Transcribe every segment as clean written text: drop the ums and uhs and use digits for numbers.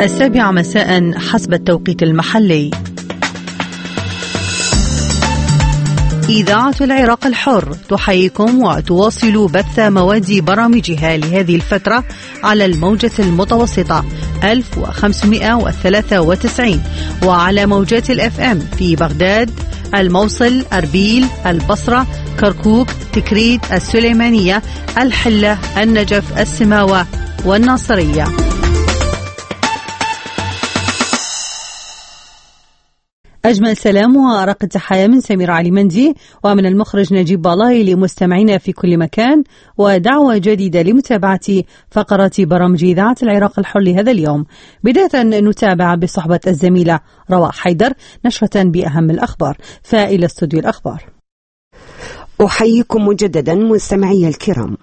7 مساء حسب التوقيت المحلي. إذاعة العراق الحر تحييكم وتواصل بث مواد برامجها لهذه الفترة على الموجة المتوسطة 1593 وعلى موجات الFM في بغداد، الموصل، أربيل، البصرة، كركوك، تكريت، السليمانية، الحلة، النجف، السماوة والناصرية. أجمل سلام وأرق التحايا من سمير علي مندي ومن المخرج نجيب بالاي لمستمعينا في كل مكان، ودعوة جديدة لمتابعة فقرات برامج إذاعة العراق الحر لهذا اليوم. بداية نتابع بصحبة الزميلة رواء حيدر نشرة بأهم الأخبار، فإلى استوديو الأخبار. أحييكم مجددا مستمعي الكرام.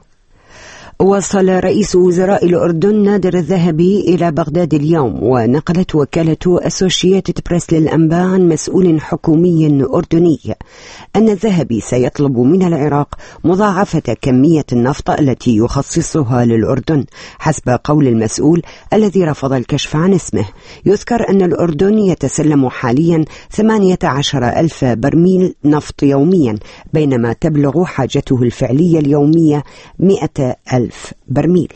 وصل رئيس وزراء الأردن نادر الذهبي إلى بغداد اليوم، ونقلت وكالة أسوشيتد بريس للأنباء عن مسؤول حكومي أردني أن الذهبي سيطلب من العراق مضاعفة كمية النفط التي يخصصها للأردن حسب قول المسؤول الذي رفض الكشف عن اسمه. يذكر أن الأردن يتسلم حاليا 18,000 برميل نفط يوميا، بينما تبلغ حاجته الفعلية اليومية 100,000 برميل.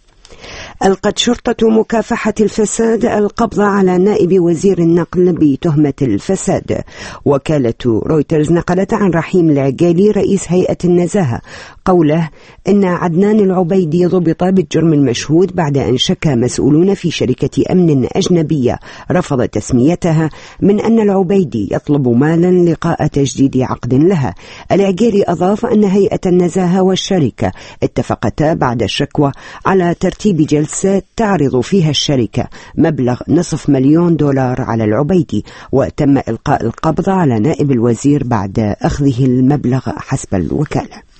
ألقت شرطة مكافحة الفساد القبض على نائب وزير النقل بتهمة الفساد. وكالة رويترز نقلت عن رحيم العقيلي رئيس هيئة النزاهة قوله إن عدنان العبيدي ضبط بالجرم المشهود بعد أن شكى مسؤولون في شركة أمن أجنبية رفض تسميتها من أن العبيدي يطلب مالا لقاء تجديد عقد لها. العقيلي أضاف أن هيئة النزاهة والشركة اتفقتا بعد الشكوى على ترتيب جلسة تعرض فيها الشركة مبلغ $500,000 على العبيدي، وتم إلقاء القبض على نائب الوزير بعد أخذه المبلغ حسب الوكالة.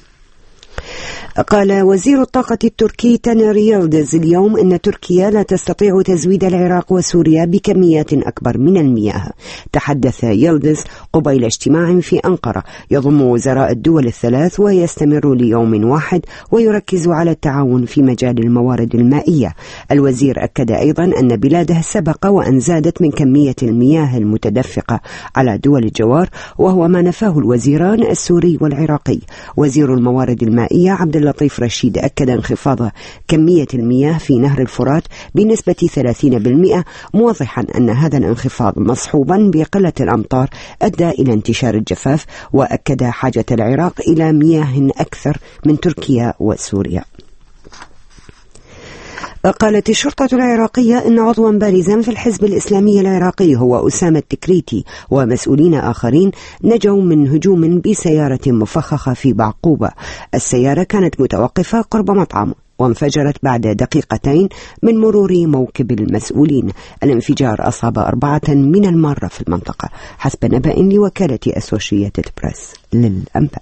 قال وزير الطاقة التركي تانر يلدز اليوم إن تركيا لا تستطيع تزويد العراق وسوريا بكميات أكبر من المياه. تحدث يلدز قبيل اجتماع في أنقرة يضم وزراء الدول الثلاث ويستمر ليوم واحد ويركز على التعاون في مجال الموارد المائية. الوزير أكد أيضا أن بلاده سبق وأن زادت من كمية المياه المتدفقة على دول الجوار، وهو ما نفاه الوزيران السوري والعراقي. وزير الموارد المائية عبد اللطيف رشيد أكد انخفاض كمية المياه في نهر الفرات بنسبة 30%، موضحا أن هذا الانخفاض مصحوبا بقلة الأمطار أدى إلى انتشار الجفاف، وأكد حاجة العراق إلى مياه أكثر من تركيا وسوريا. قالت الشرطة العراقية إن عضوا بارزا في الحزب الإسلامي العراقي هو أسامة التكريتي ومسؤولين آخرين نجوا من هجوم بسيارة مفخخة في بعقوبة. السيارة كانت متوقفة قرب مطعم وانفجرت بعد دقيقتين من مرور موكب المسؤولين. الانفجار أصاب 4 من المارة في المنطقة حسب نبأ لوكالة أسوشيتد بريس للأنباء.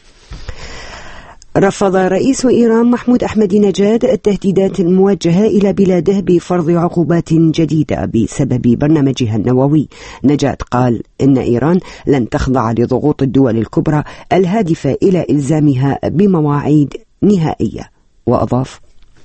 رفض رئيس إيران محمود أحمدي نجاد التهديدات الموجهة إلى بلاده بفرض عقوبات جديدة بسبب برنامجها النووي. نجاد قال إن إيران لن تخضع لضغوط الدول الكبرى الهادفة إلى إلزامها بمواعيد نهائية، وأضاف: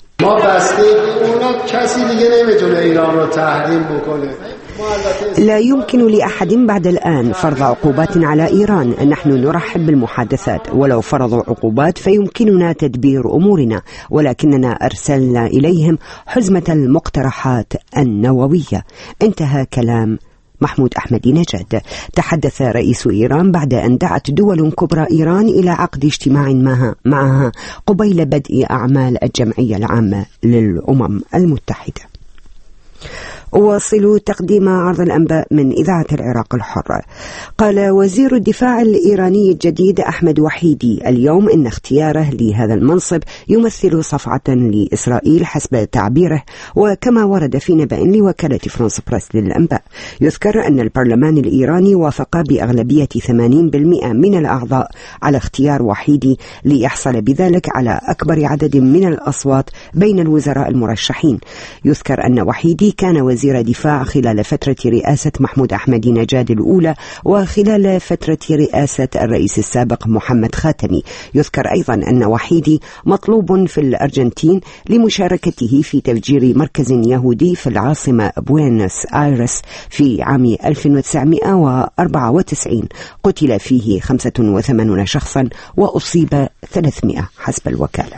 لا يمكن لأحد بعد الآن فرض عقوبات على إيران. نحن نرحب بالمحادثات، ولو فرضوا عقوبات فيمكننا تدبير أمورنا، ولكننا أرسلنا إليهم حزمة المقترحات النووية. انتهى كلام محمود أحمدي نجاد. تحدث رئيس إيران بعد أن دعت دول كبرى إيران إلى عقد اجتماع معها قبيل بدء أعمال الجمعية العامة للأمم المتحدة. أواصل تقديم عرض الأنباء من إذاعة العراق الحر. قال وزير الدفاع الإيراني الجديد أحمد وحيدي اليوم إن اختياره لهذا المنصب يمثل صفعة لإسرائيل حسب تعبيره، وكما ورد في نبأ لوكالة فرانس بريس للأنباء. يذكر أن البرلمان الإيراني وافق بأغلبية 80% من الأعضاء على اختيار وحيدي ليحصل بذلك على أكبر عدد من الأصوات بين الوزراء المرشحين. يذكر أن وحيدي كان وزير وزير دفاع خلال فترة رئاسة محمود أحمدي نجاد الأولى وخلال فترة رئاسة الرئيس السابق محمد خاتمي. يذكر أيضا أن وحيدي مطلوب في الأرجنتين لمشاركته في تفجير مركز يهودي في العاصمة بوينوس آيرس في عام 1994 قتل فيه 85 شخصا وأصيب 300 حسب الوكالة.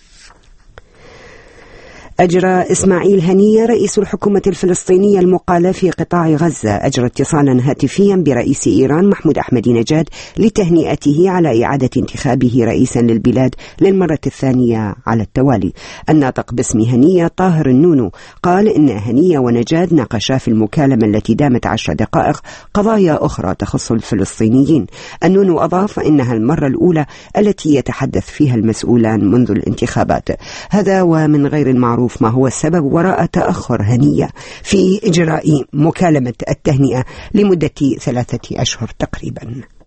أجرى إسماعيل هنية رئيس الحكومة الفلسطينية المقالة في قطاع غزة اتصالا هاتفيا برئيس إيران محمود أحمدي نجاد لتهنئته على إعادة انتخابه رئيسا للبلاد للمرة الثانية على التوالي. الناطق باسم هنية طاهر النونو قال إن هنية ونجاد ناقشا في المكالمة التي دامت 10 دقائق قضايا أخرى تخص الفلسطينيين. النونو أضاف إنها المرة الأولى التي يتحدث فيها المسؤولان منذ الانتخابات. هذا ومن غير المعروف ما هو السبب وراء تأخر هنية في إجراء مكالمة التهنئة لمدة 3 أشهر تقريبا.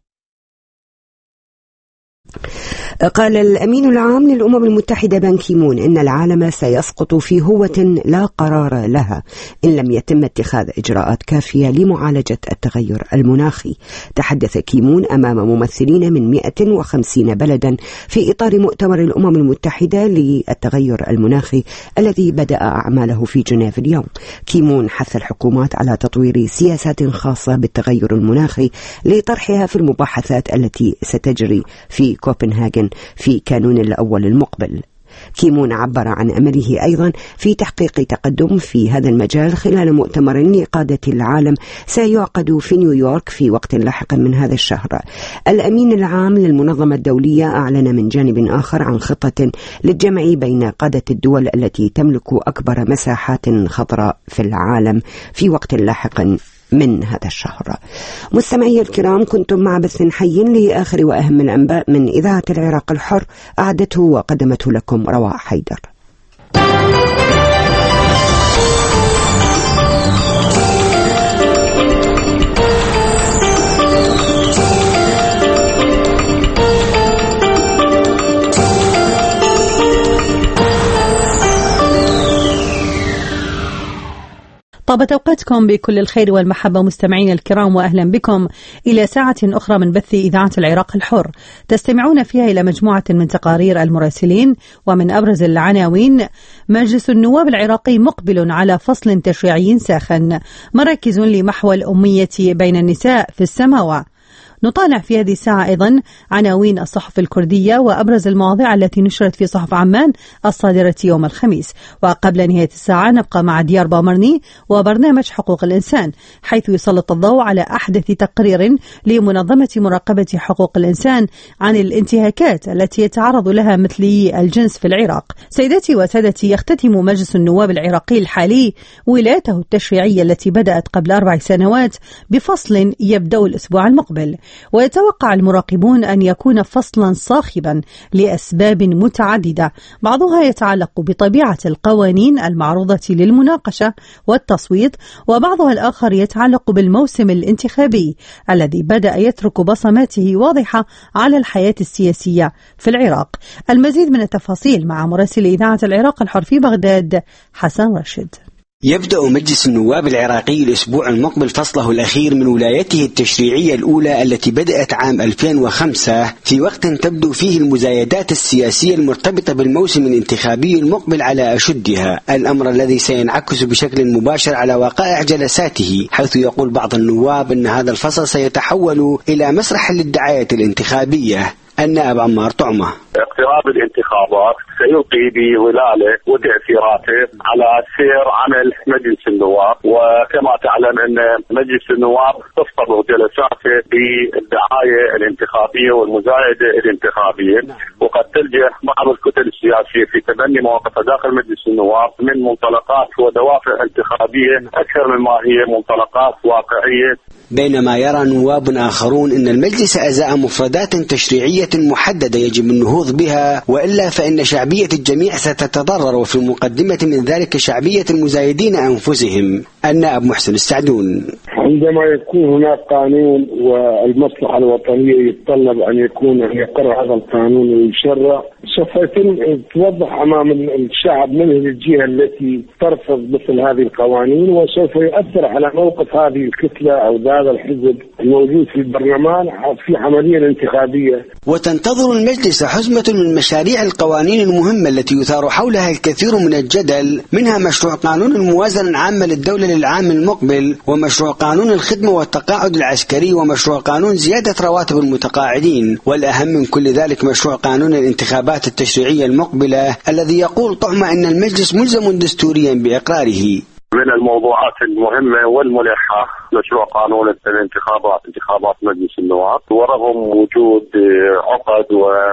قال الأمين العام للأمم المتحدة بان كيمون إن العالم سيسقط في هوة لا قرار لها إن لم يتم اتخاذ إجراءات كافية لمعالجة التغير المناخي. تحدث كيمون أمام ممثلين من 150 بلدا في إطار مؤتمر الأمم المتحدة للتغير المناخي الذي بدأ أعماله في جنيف اليوم. كيمون حث الحكومات على تطوير سياسات خاصة بالتغير المناخي لطرحها في المباحثات التي ستجري في كوبنهاغن في كانون الأول المقبل. كيمون عبر عن أمله أيضا في تحقيق تقدم في هذا المجال خلال مؤتمر لقادة العالم سيعقد في نيويورك في وقت لاحق من هذا الشهر. الأمين العام للمنظمة الدولية أعلن من جانب آخر عن خطة للجمع بين قادة الدول التي تملك أكبر مساحات خضراء في العالم في وقت لاحق من هذا الشهر. مستمعي الكرام، كنتم مع بث حي لآخر وأهم الأنباء من إذاعة العراق الحر، أعدته وقدمته لكم رواء حيدر. طابت أوقاتكم بكل الخير والمحبة مستمعين الكرام، وأهلا بكم إلى ساعة أخرى من بث إذاعة العراق الحر، تستمعون فيها إلى مجموعة من تقارير المراسلين. ومن أبرز العناوين: مجلس النواب العراقي مقبل على فصل تشريعي ساخن، مراكز لمحو الأمية بين النساء في السماوة. نطالع في هذه الساعة أيضا عناوين الصحف الكردية وأبرز المواضيع التي نشرت في صحف عمان الصادرة يوم الخميس. وقبل نهاية الساعة نبقى مع ديار بامرني وبرنامج حقوق الإنسان، حيث يسلط الضوء على أحدث تقرير لمنظمة مراقبة حقوق الإنسان عن الانتهاكات التي يتعرض لها مثلي الجنس في العراق. سيداتي وسادتي، يختتم مجلس النواب العراقي الحالي ولايته التشريعية التي بدأت قبل 4 سنوات بفصل يبدأ الأسبوع المقبل، ويتوقع المراقبون أن يكون فصلا صاخبا لأسباب متعددة، بعضها يتعلق بطبيعة القوانين المعروضة للمناقشة والتصويت، وبعضها الآخر يتعلق بالموسم الانتخابي الذي بدأ يترك بصماته واضحة على الحياة السياسية في العراق. المزيد من التفاصيل مع مراسل إذاعة العراق الحر في بغداد حسن راشد. يبدأ مجلس النواب العراقي الأسبوع المقبل فصله الأخير من ولايته التشريعية الأولى التي بدأت عام 2005، في وقت تبدو فيه المزايدات السياسية المرتبطة بالموسم الانتخابي المقبل على أشدها، الأمر الذي سينعكس بشكل مباشر على وقائع جلساته، حيث يقول بعض النواب أن هذا الفصل سيتحول إلى مسرح للدعاية الانتخابية. النائب عمار طعمة: اقتراب الانتخابات سيلقي بظلاله وتأثيراته على سير عمل مجلس النواب، وكما تعلم أن مجلس النواب تفطر جلساته بالدعاية الانتخابية والمزايدة الانتخابية، وقد تلجأ بعض الكتل السياسية في تبني مواقفها داخل مجلس النواب من منطلقات ودوافع انتخابية أكثر مما هي منطلقات واقعية بينما يرى نواب آخرون أن المجلس أزاء مفردات تشريعية محددة يجب النهوض بها، وإلا فإن شعبية الجميع ستتضرر، وفي المقدمة من ذلك شعبية المزايدين أنفسهم. النائب محسن السعدون: عندما يكون هناك قانون والمصلحة الوطنية يتطلب أن يقر هذا القانون ويشرع، سوف توضح أمام الشعب من الجهة التي ترفض مثل هذه القوانين، وسوف يؤثر على موقف هذه الكتلة أو هذا الحزب الموجود في البرلمان في عملية الانتخابية. وتنتظر المجلس حزمة من مشاريع القوانين المهمة التي يثار حولها الكثير من الجدل، منها مشروع قانون الموازنة العامة للدولة للعام المقبل، ومشروع قانون الخدمة والتقاعد العسكري، ومشروع قانون زيادة رواتب المتقاعدين، والأهم من كل ذلك مشروع قانون الانتخابات التشريعية المقبلة الذي يقول طعمة أن المجلس ملزم دستوريا بإقراره. من الموضوعات المهمة والملحة مشروع قانون انتخابات مجلس النواب، ورغم وجود عقد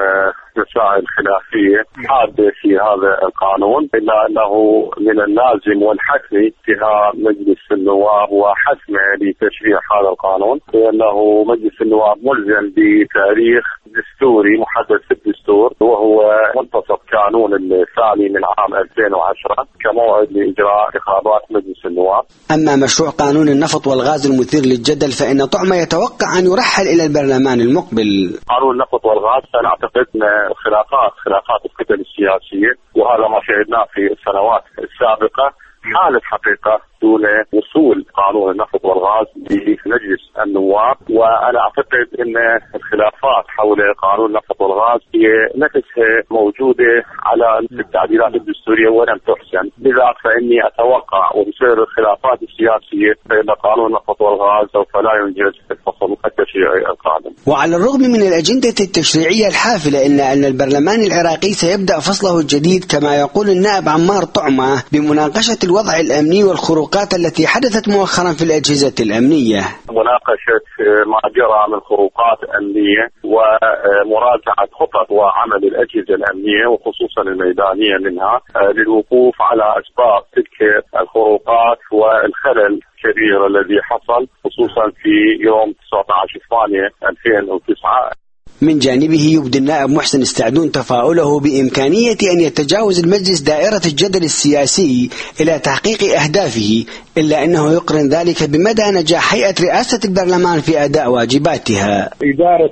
ومسائل خلافية حادة في هذا القانون، إلا أنه من اللازم والحتمي اتهاء مجلس النواب وحسمه لتشريع هذا القانون، لأنه مجلس النواب ملزم بتاريخ دستوري محدد في الدستور، وهو منتصف كانون الثاني من عام 2010 كموعد لإجراء انتخابات مجلس النواب. أما مشروع قانون النفط والغاز المثير للجدل فإن طعمة يتوقع أن يرحل إلى البرلمان المقبل. قانون النفط والغاز أنا أعتقد أن خلافات الكتل السياسية، وهذا ما شاهدناه في السنوات السابقة، حالة حقيقة دون وصول قانون النفط والغاز لمجلس النواب. وأنا أعتقد أن الخلافات حول قانون النفط والغاز هي نفسها موجودة على التعديلات الدستورية ولم تحسن، لذا فإني أتوقع وبسبب الخلافات السياسية فإن قانون النفط والغاز سوف لا ينجز في الفصل التشريعي القادم. وعلى الرغم من الأجندة التشريعية الحافلة إلا أن البرلمان العراقي سيبدأ فصله الجديد كما يقول النائب عمار طعمة بمناقشة الوضع الأمني والخروقات التي حدثت مؤخرا في الأجهزة الأمنية. مناقشة ما جرى من خروقات أمنية ومراجعة خطط وعمل الأجهزة الأمنية وخصوصا الميدانية منها للوقوف على أسباب تلك الخروقات والخلل الكبير الذي حصل خصوصا في يوم 19/8/2009. من جانبه يبدي النائب محسن السعدون تفاؤله بإمكانية أن يتجاوز المجلس دائرة الجدل السياسي إلى تحقيق أهدافه، إلا أنه يقرن ذلك بمدى نجاح هيئة رئاسة البرلمان في أداء واجباتها. إدارة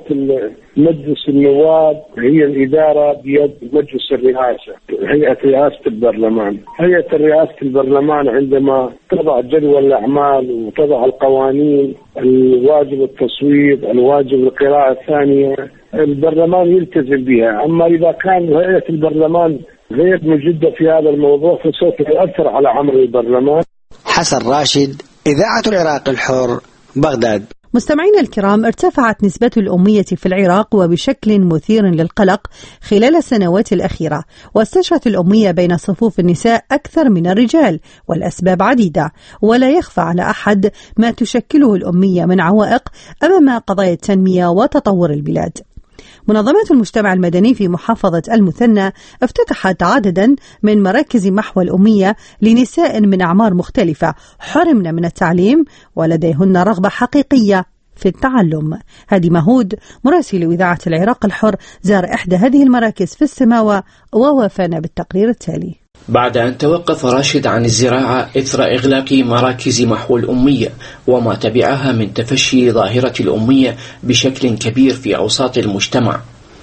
مجلس النواب هي الإدارة بيد مجلس الرئاسة، هيئة رئاسة البرلمان. هيئة رئاسة البرلمان عندما تضع جدول الأعمال وتضع القوانين، الواجب التصويت، الواجب القراءة الثانية، البرلمان يلتزم بها. أما إذا كان هيئة البرلمان غير مجدة في هذا الموضوع فسوف يؤثر على عمل البرلمان. حسن راشد، إذاعة العراق الحر، بغداد. مستمعينا الكرام، ارتفعت نسبة الأمية في العراق وبشكل مثير للقلق خلال السنوات الأخيرة، واستشرت الأمية بين صفوف النساء أكثر من الرجال، والأسباب عديدة، ولا يخفى على أحد ما تشكله الأمية من عوائق أمام قضايا التنمية وتطور البلاد. منظمة المجتمع المدني في محافظة المثنى افتتحت عددا من مراكز محو الأمية لنساء من أعمار مختلفة حرمن من التعليم ولديهن رغبة حقيقية في التعلم. هادي مهود مراسل إذاعة العراق الحر زار إحدى هذه المراكز في السماوة ووافانا بالتقرير التالي. بعد أن توقف راشد عن الزراعة إثر إغلاق مراكز محو الأمية وما تبعها من تفشي ظاهرة الأمية بشكل كبير في أوساط المجتمع،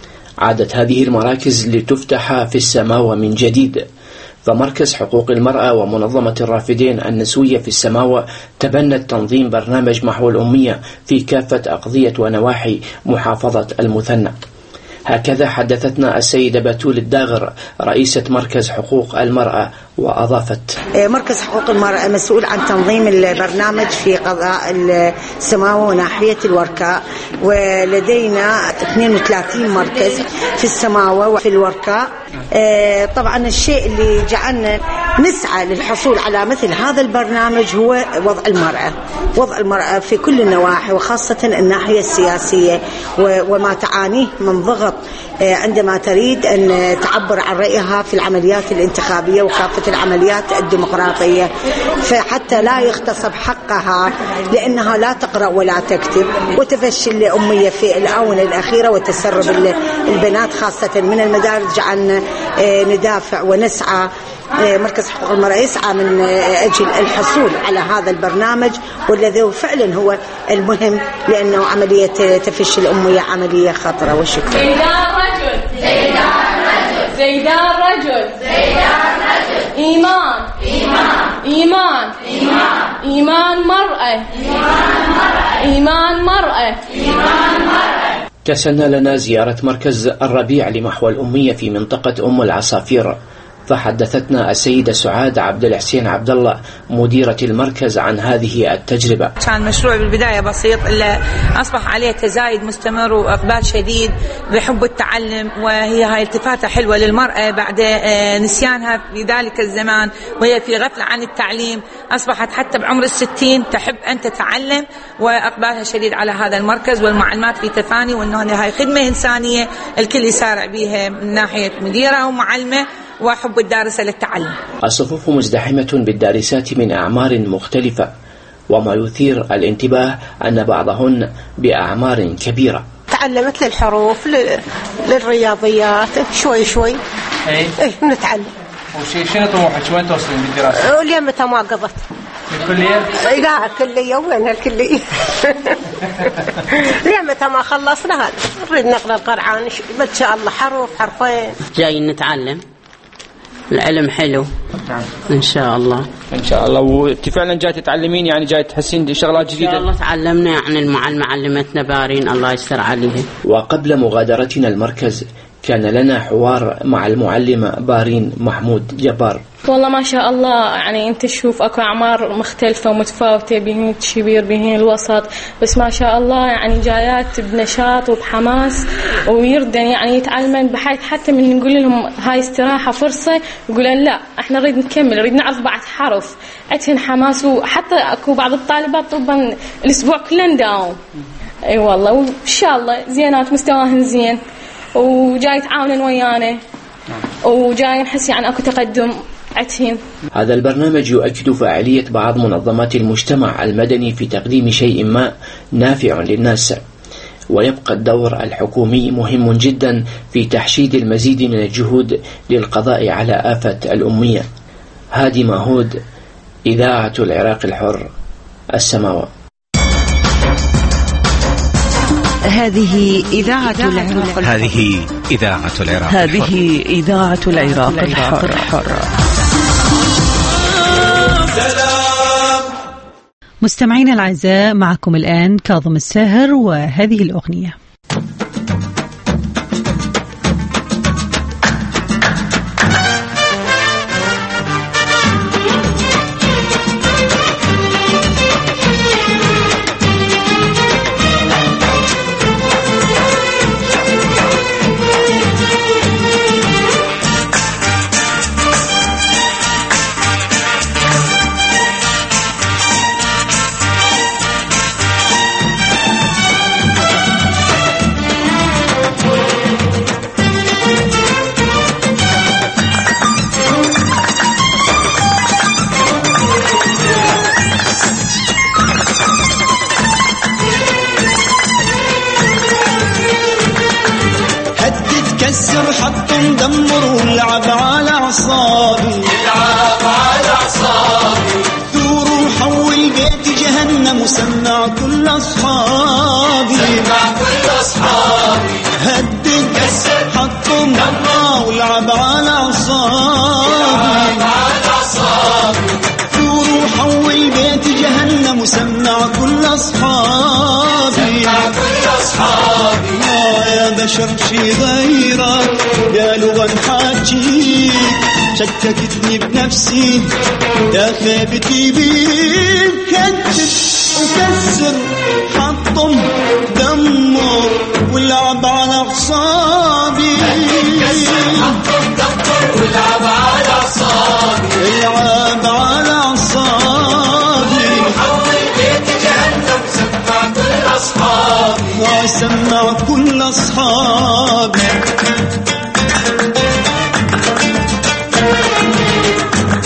عادت هذه المراكز لتفتح في السماوة من جديد. فمركز حقوق المرأة ومنظمة الرافدين النسوية في السماوة تبنت تنظيم برنامج محو الأمية في كافة أقضية ونواحي محافظة المثنى. هكذا حدثتنا السيدة بتول الداغر رئيسة مركز حقوق المرأة، وأضافت: مركز حقوق المرأة مسؤول عن تنظيم البرنامج في قضاء السماوة وناحية الوركاء، ولدينا 32 مركز في السماوة وفي الوركاء. طبعا الشيء اللي جعلنا نسعى للحصول على مثل هذا البرنامج هو وضع المرأة في كل النواحي، وخاصة الناحية السياسية وما تعانيه من ضغط عندما تريد أن تعبر عن رأيها في العمليات الانتخابية وكافة كافة العمليات الديمقراطية، فحتى لا يغتصب حقها لأنها لا تقرأ ولا تكتب، وتفشي الأمية في الآونة الأخيرة وتسرب البنات خاصة من المدارج. عن ندافع ونسعى، مركز حقوق المرأة يسعى من أجل الحصول على هذا البرنامج، والذي فعلا هو المهم، لأنه عملية تفشي الأمية عملية خطرة. وشكرا. زيدان رجل، زيدان رجل، زيدان رجل، زيدان رجل، إيمان، إيمان، إيمان، إيمان، إيمان مرأة، إيمان مرأة، إيمان مرأة، إيمان مرأة. تسنى لنا زيارة مركز الربيع لمحو الأمية في منطقة أم العصافير، فحدثتنا السيدة سعاد عبد الحسين عبد الله مديرة المركز عن هذه التجربة. كان مشروع بالبداية بسيط، إلا أصبح عليه تزايد مستمر وإقبال شديد بحب التعلم، وهي هاي التفاتة حلوة للمرأة بعد نسيانها في ذلك الزمان وهي في غفلة عن التعليم، أصبحت حتى بعمر 60 تحب أن تتعلم، وإقبالها شديد على هذا المركز والمعلومات في تفاني، وأنه هاي خدمة إنسانية الكل يسارع بها من ناحية مديرة ومعلمة وحب الدارسة للتعلم. الصفوف مزدحمة بالدارسات من أعمار مختلفة، وما يثير الانتباه أن بعضهن بأعمار كبيرة. تعلمت للحروف للرياضيات شوي شوي. ايه نتعلم. شنو طموحك؟ وين توصلين بالدراسة؟ وليه متى ما قضت الكلية؟ لا الكلية وين الكلية؟ ليه متى ما خلصنا هذا نريد نقرأ القرآن إن شاء الله حرف حرفين. جاي نتعلم، العلم حلو إن شاء الله. إن شاء الله. وأنت فعلا جاي تتعلمين، يعني جاي تحسين شغلات جديدة؟ إن شاء الله تعلمنا، يعني المعلمة علمتنا بارين الله يستر عليها. وقبل مغادرتنا المركز كان لنا حوار مع المعلمة بارين محمود جبار. والله ما شاء الله، يعني انت تشوف اكو اعمار مختلفه ومتفاوته، بهن الشبير بهن الوسط، بس ما شاء الله يعني جايات بنشاط وبحماس ويردن يعني يتعلمن، بحيث حتى من نقول لهم هاي استراحه فرصه يقولون لا احنا نريد نكمل، نريد نعرف بعد حرف، عندهن حماس. وحتى اكو بعض الطالبات طبعا الاسبوع كله نداوم. اي والله، وان شاء الله زينات مستواهن زين، وجاي يتعاونن ويانا، وجاي نحس يعني اكو تقدم عتهم. هذا البرنامج يؤكد فاعلية بعض منظمات المجتمع المدني في تقديم شيء ما نافع للناس، ويبقى الدور الحكومي مهم جدا في تحشيد المزيد من الجهود للقضاء على آفة الأمية. هادي ماهود، إذاعة العراق الحر، السماوة. هذه إذاعة العراق الحر. هذه إذاعة العراق الحر. هذه إذاعة العراق الحر. مستمعينا الأعزاء، معكم الآن كاظم الساهر وهذه الأغنية. كسر حط مدمر والعب على أعصابي، ثور وحول بيت جهنم وسمع كل أصحابي، هدد كسر حط مدمر والعب على أعصابي، ثور وحول بيت جهنم وسمع كل أصحابي، يا بشر شي غيرك يا لغة نحاكيك، شككتني بنفسي يا خيبتي بيك، كذب وكسر حطم دمه والعب على أعصابي، والعب على أعصابي، العب على أعصابي، وحول بيت جهنم سمع كل أصحابي، سمع كل أصحابي.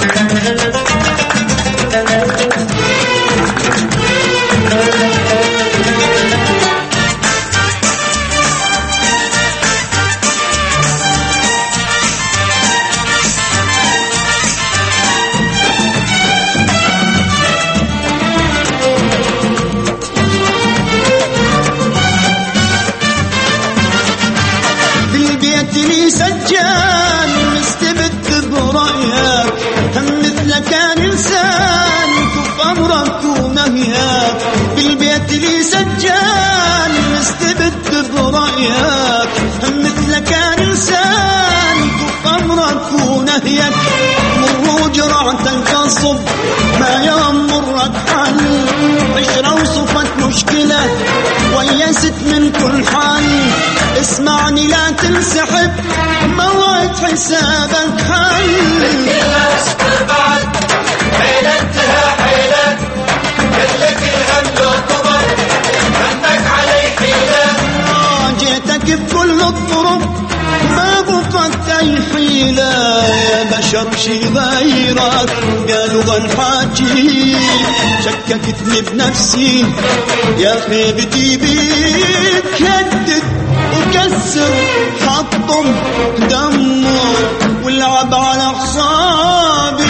جبت لي سجان مستبد برأيك مثلك إنسان كف أمرك ونهيك مر وجرعتك قصب ما يمرك حل عشرة وصفت مشكلة ويست من كل حل اسمعني لا تنسحب موعد حسابك حل اصبر بعد حيلتها حيلك قلك الهم لو كبر همك علي حيلة جيتك بكل الطرق ما بقت اي حيلة يا بشر شي غيرك قالوا غنحاجي شككتني بنفسي يا خيبتي بيك هدد وكسر حطم دمر والعب على أعصابي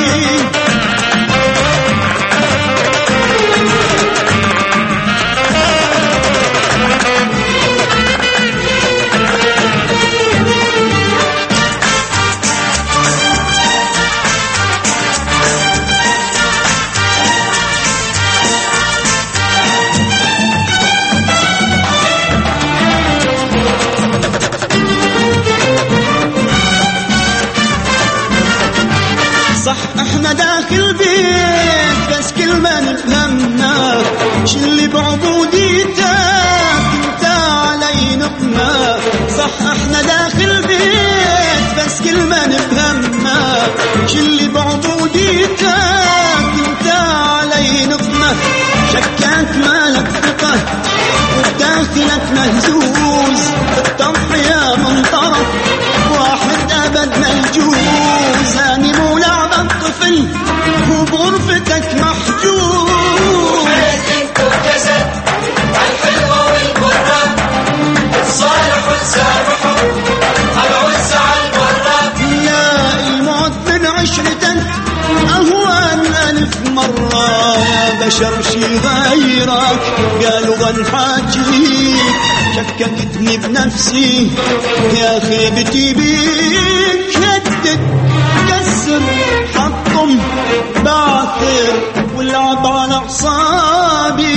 صح احنا داخل بيت بس كل ما نفهمنا شلي بعبوديتك انت علي نقمة صح احنا داخل بيت بس كل ما نفهمنا شلي بعبوديتك انت علي نقمة شكاك مالك ثقة وداخلك مهزوز التضحية من طرف واحد ابد ملجوز اني مو لعبة طفل وبغرفتك محجوز انت وجسد الحلوة والمرة الصالح والسامح العزة البرة لا الموت من عشرتك اهوان الف مرة يا بشر شي غيرك قالوا غنحاجيك شككتني بنفسي يا خيبتي بيك هدد كسر حطم بعثر والعب على أعصابي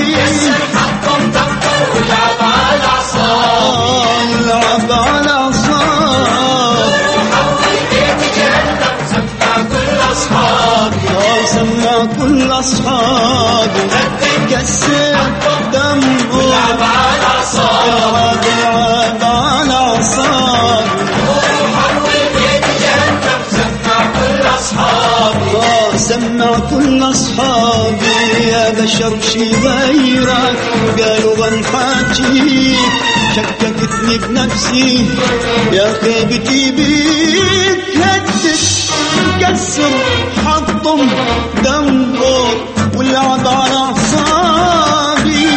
حطم دمر والعب على أعصابي العب على أعصابي وحول بيت جهنم سمع كل أصحابي سمع كل أصحابي كسر دمر والعب على أعصابي العب على أعصابي وحول بيت جهنم سمع كل أصحابي سمع كل أصحابي يا بشر شي غيرك قالوا غنحاجيك شككتني بنفسي يا خيبتي بيك هدد كسر حطم دمر والعب على أعصابي.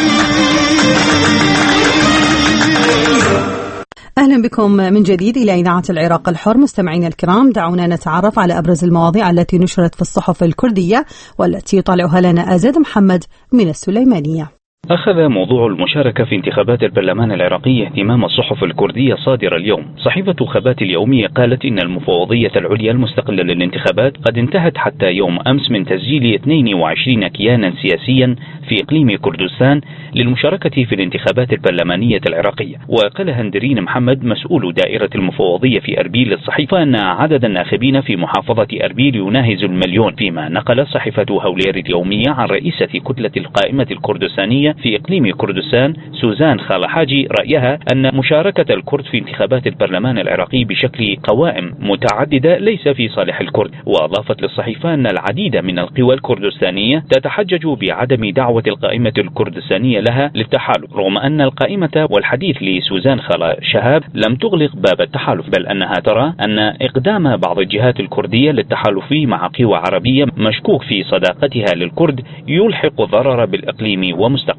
أهلا بكم من جديد إلى إذاعة العراق الحر. مستمعينا الكرام، دعونا نتعرف على أبرز المواضيع التي نشرت في الصحف الكردية والتي يطلعها لنا أزاد محمد من السليمانية. أخذ موضوع المشاركة في انتخابات البرلمان العراقي اهتمام الصحف الكردية صادرة اليوم. صحيفة خبات اليومية قالت إن المفوضية العليا المستقلة للانتخابات قد انتهت حتى يوم أمس من تسجيل 22 كيانا سياسيا في إقليم كردستان للمشاركة في الانتخابات البرلمانية العراقية. وقال هندرين محمد مسؤول دائرة المفوضية في أربيل للصحيفة أن عدد الناخبين في محافظة أربيل يناهز 1,000,000. فيما نقل صحيفة هولير اليومية عن رئيسة كتلة القائمة الكردستانية في إقليم كردستان سوزان خالحاجي رأيها أن مشاركة الكرد في انتخابات البرلمان العراقي بشكل قوائم متعددة ليس في صالح الكرد. وأضافت للصحيفة أن العديد من القوى الكردستانية تتحجج بعدم دعوة القائمة الكردستانية لها للتحالف، رغم أن القائمة والحديث لسوزان شهاب لم تغلق باب التحالف، بل أنها ترى أن إقدام بعض الجهات الكردية للتحالف مع قوى عربية مشكوك في صداقتها للكرد يلحق ضرر بالإقليم ومستقبله.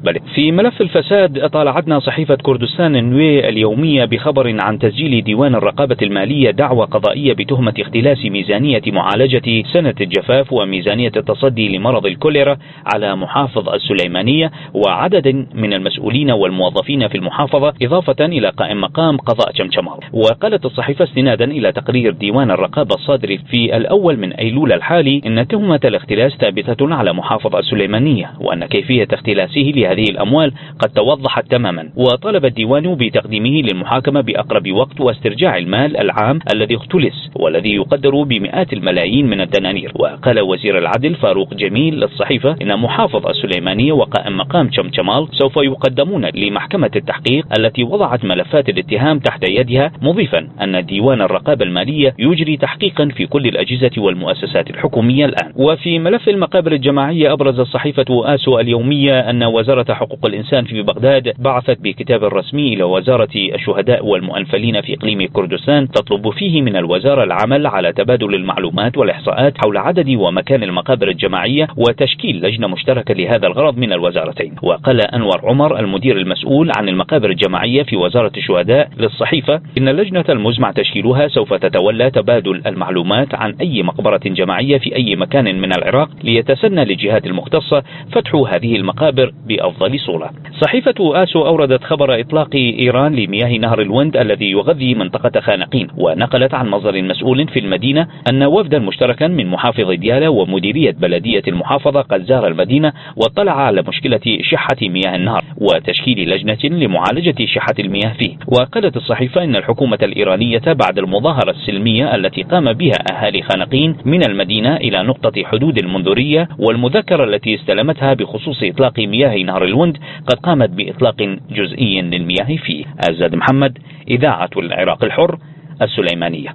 مستقبله. في ملف الفساد طالعتنا صحيفة كردستان النوية اليومية بخبر عن تسجيل ديوان الرقابة المالية دعوى قضائية بتهمة اختلاس ميزانية معالجة سنة الجفاف وميزانية التصدي لمرض الكوليرا على محافظ السليمانية وعدد من المسؤولين والموظفين في المحافظة، إضافة إلى قائم مقام قضاء شمشمال. وقالت الصحيفة استنادا إلى تقرير ديوان الرقابة الصادر في الأول من أيلول الحالي إن تهمة الاختلاس ثابتة على محافظ السليمانية، وأن كيفية اختلاسه لهذه الأموال قد توضحت تماما. وطلب الديوان بتقديمه للمحاكمة بأقرب وقت واسترجاع المال العام الذي اختلس والذي يقدر بمئات الملايين من الدنانير. وقال وزير العدل فاروق جميل للصحيفة إن محافظ السليمانية وقائم مقام شمشمال سوف يقدمون لمحكمة التحقيق التي وضعت ملفات الاتهام تحت يدها، مضيفا أن ديوان الرقابة المالية يجري تحقيقا في كل الأجهزة والمؤسسات الحكومية الآن. وفي ملف المقابر الجماعية أبرز الصحيفة آسو اليومية أن وزارة حقوق الإنسان في بغداد بعثت بكتاب رسمي إلى وزارة الشهداء والمؤنفلين في إقليم كردستان تطلب فيه من الوزارة العمل على تبادل المعلومات والإحصاءات حول عدد ومكان المقابر الجماعية وتشكيل لجنة مشتركة لهذا الغرض من الوزارتين. وقال أنور عمر المدير المسؤول عن المقابر الجماعية في وزارة الشهداء للصحيفة إن اللجنة المزمع تشكيلها سوف تتولى تبادل المعلومات عن أي مقبرة جماعية في أي مكان من العراق ليتسنى للجهات المختصة فتح هذه المقابر بأفضل صورة. صحيفة آسو أوردت خبر إطلاق إيران لمياه نهر الوند الذي يغذي منطقة خانقين، ونقلت عن مصدر مسؤول في المدينة أن وفدا مشتركا من محافظ ديالى ومديرية بلدية المحافظة قد زار المدينة واطلع على مشكلة شحة مياه النهر وتشكيل لجنة لمعالجة شحة المياه فيه. وقالت الصحيفة إن الحكومة الإيرانية بعد المظاهرة السلمية التي قام بها أهالي خانقين من المدينة إلى نقطة حدود المنذورية والمذكرة التي استلمتها بخصوص إطلاق مياه نهر الوند قد قامت بإطلاق جزئي للمياه فيه. أزاد محمد، إذاعة العراق الحر، السليمانية.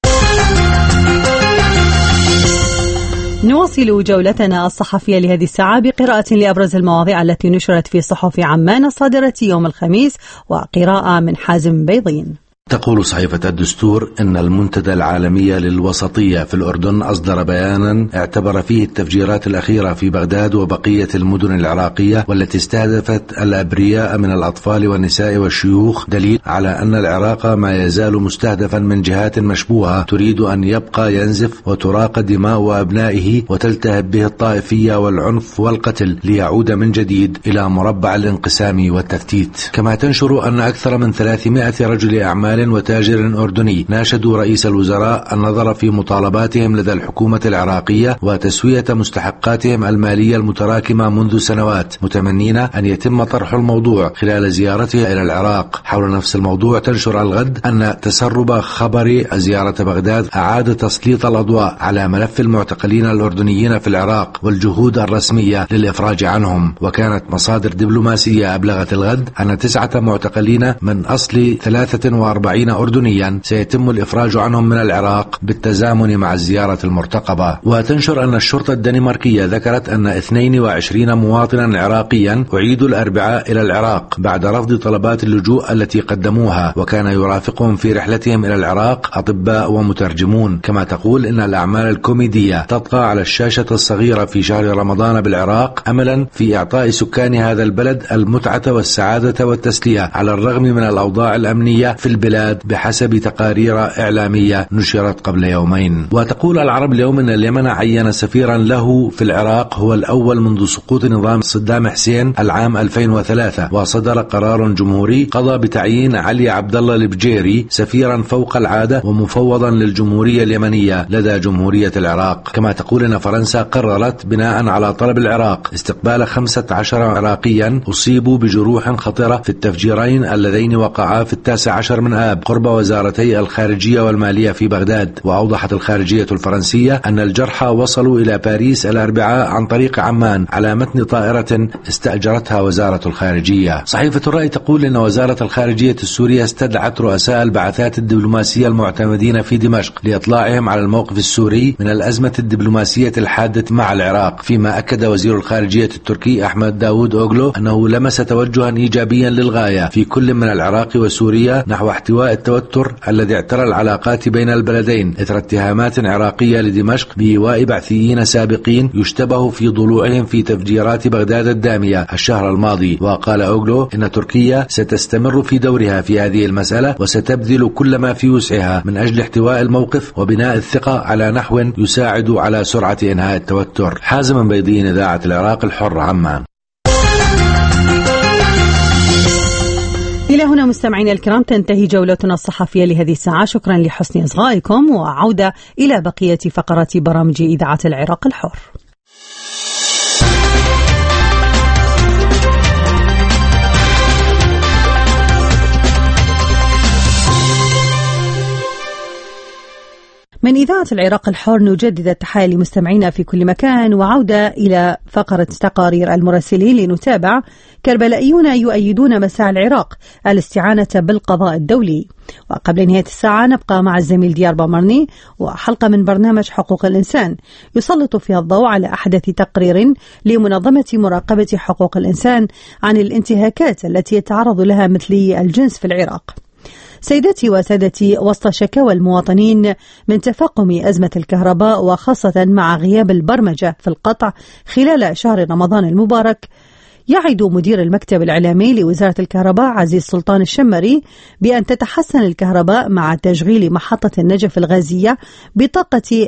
نواصل جولتنا الصحفية لهذه الساعة بقراءة لأبرز المواضيع التي نشرت في صحف عمان الصادرة يوم الخميس، وقراءة من حازم بيضين. تقول صحيفة الدستور إن المنتدى العالمي للوسطية في الأردن أصدر بيانا اعتبر فيه التفجيرات الأخيرة في بغداد وبقية المدن العراقية والتي استهدفت الأبرياء من الأطفال والنساء والشيوخ دليل على أن العراق ما يزال مستهدفا من جهات مشبوهة تريد أن يبقى ينزف وتراق دماء أبنائه وتلتهب به الطائفية والعنف والقتل ليعود من جديد إلى مربع الانقسام والتفتيت. كما تنشر أن أكثر من 300 رجل أعمال وتاجر أردني ناشدوا رئيس الوزراء النظر في مطالباتهم لدى الحكومة العراقية وتسوية مستحقاتهم المالية المتراكمة منذ سنوات، متمنين أن يتم طرح الموضوع خلال زيارته إلى العراق. حول نفس الموضوع تنشر الغد أن تسرب خبر زيارة بغداد أعاد تسليط الأضواء على ملف المعتقلين الأردنيين في العراق والجهود الرسمية للإفراج عنهم. وكانت مصادر دبلوماسية أبلغت الغد أن 9 معتقلين من أصل 43 أردنيا سيتم الإفراج عنهم من العراق بالتزامن مع الزيارة المرتقبة. وتنشر أن الشرطة الدنماركية ذكرت أن 22 مواطنا عراقيا أعيدوا الأربعاء إلى العراق بعد رفض طلبات اللجوء التي قدموها، وكان يرافقهم في رحلتهم إلى العراق أطباء ومترجمون. كما تقول إن الأعمال الكوميدية تبقى على الشاشة الصغيرة في شهر رمضان بالعراق أملا في إعطاء سكان هذا البلد المتعة والسعادة والتسلية على الرغم من الأوضاع الأمنية في البلاد بحسب تقارير إعلامية نشرت قبل يومين. وتقول العرب اليوم أن اليمن عين سفيرا له في العراق هو الأول منذ سقوط نظام صدام حسين العام 2003، وصدر قرار جمهوري قضى بتعيين علي عبد الله البجيري سفيرا فوق العادة ومفوضا للجمهورية اليمنية لدى جمهورية العراق. كما تقول أن فرنسا قررت بناء على طلب العراق استقبال 15 عراقيا أصيبوا بجروح خطرة في التفجيرين اللذين وقعا في 19 من آب قرب وزارتي الخارجية والمالية في بغداد. وأوضحت الخارجية الفرنسية أن الجرحى وصلوا إلى باريس الأربعاء عن طريق عمان على متن طائرة استأجرتها وزارة الخارجية. صحيفة الرأي تقول إن وزارة الخارجية السورية استدعت رؤساء البعثات الدبلوماسية المعتمدين في دمشق لإطلاعهم على الموقف السوري من الأزمة الدبلوماسية الحادة مع العراق، فيما أكد وزير الخارجية التركي أحمد داود أوغلو أنه لمس توجها إيجابيا للغاية في كل من العراق وسوريا نحو احتواء احتواء التوتر الذي اعترى العلاقات بين البلدين إثر اتهامات عراقية لدمشق بإيواء بعثيين سابقين يشتبه في ضلوعهم في تفجيرات بغداد الدامية الشهر الماضي. وقال أوغلو إن تركيا ستستمر في دورها في هذه المسألة وستبذل كل ما في وسعها من أجل احتواء الموقف وبناء الثقة على نحو يساعد على سرعة إنهاء التوتر. حازم بيضين، إذاعة العراق الحر، عمان. إلى هنا مستمعينا الكرام تنتهي جولتنا الصحفية لهذه الساعة. شكرا لحسن إصغائكم، وعودة إلى بقية فقرات برامج إذاعة العراق الحر. من إذاعة العراق الحر نجدد التحية لمستمعينا في كل مكان، وعودة إلى فقرة تقارير المراسلين لنتابع كربلائيون يؤيدون مساعي العراق الاستعانة بالقضاء الدولي. وقبل نهاية الساعة نبقى مع الزميل ديار بامرني وحلقة من برنامج حقوق الإنسان يسلط فيها الضوء على أحدث تقرير لمنظمة مراقبة حقوق الإنسان عن الانتهاكات التي يتعرض لها مثلي الجنس في العراق. سيداتي وسادتي، وسط شكاوى المواطنين من تفاقم أزمة الكهرباء وخاصة مع غياب البرمجة في القطع خلال شهر رمضان المبارك، يعد مدير المكتب الإعلامي لوزارة الكهرباء عزيز سلطان الشمري بأن تتحسن الكهرباء مع تشغيل محطة النجف الغازية بطاقة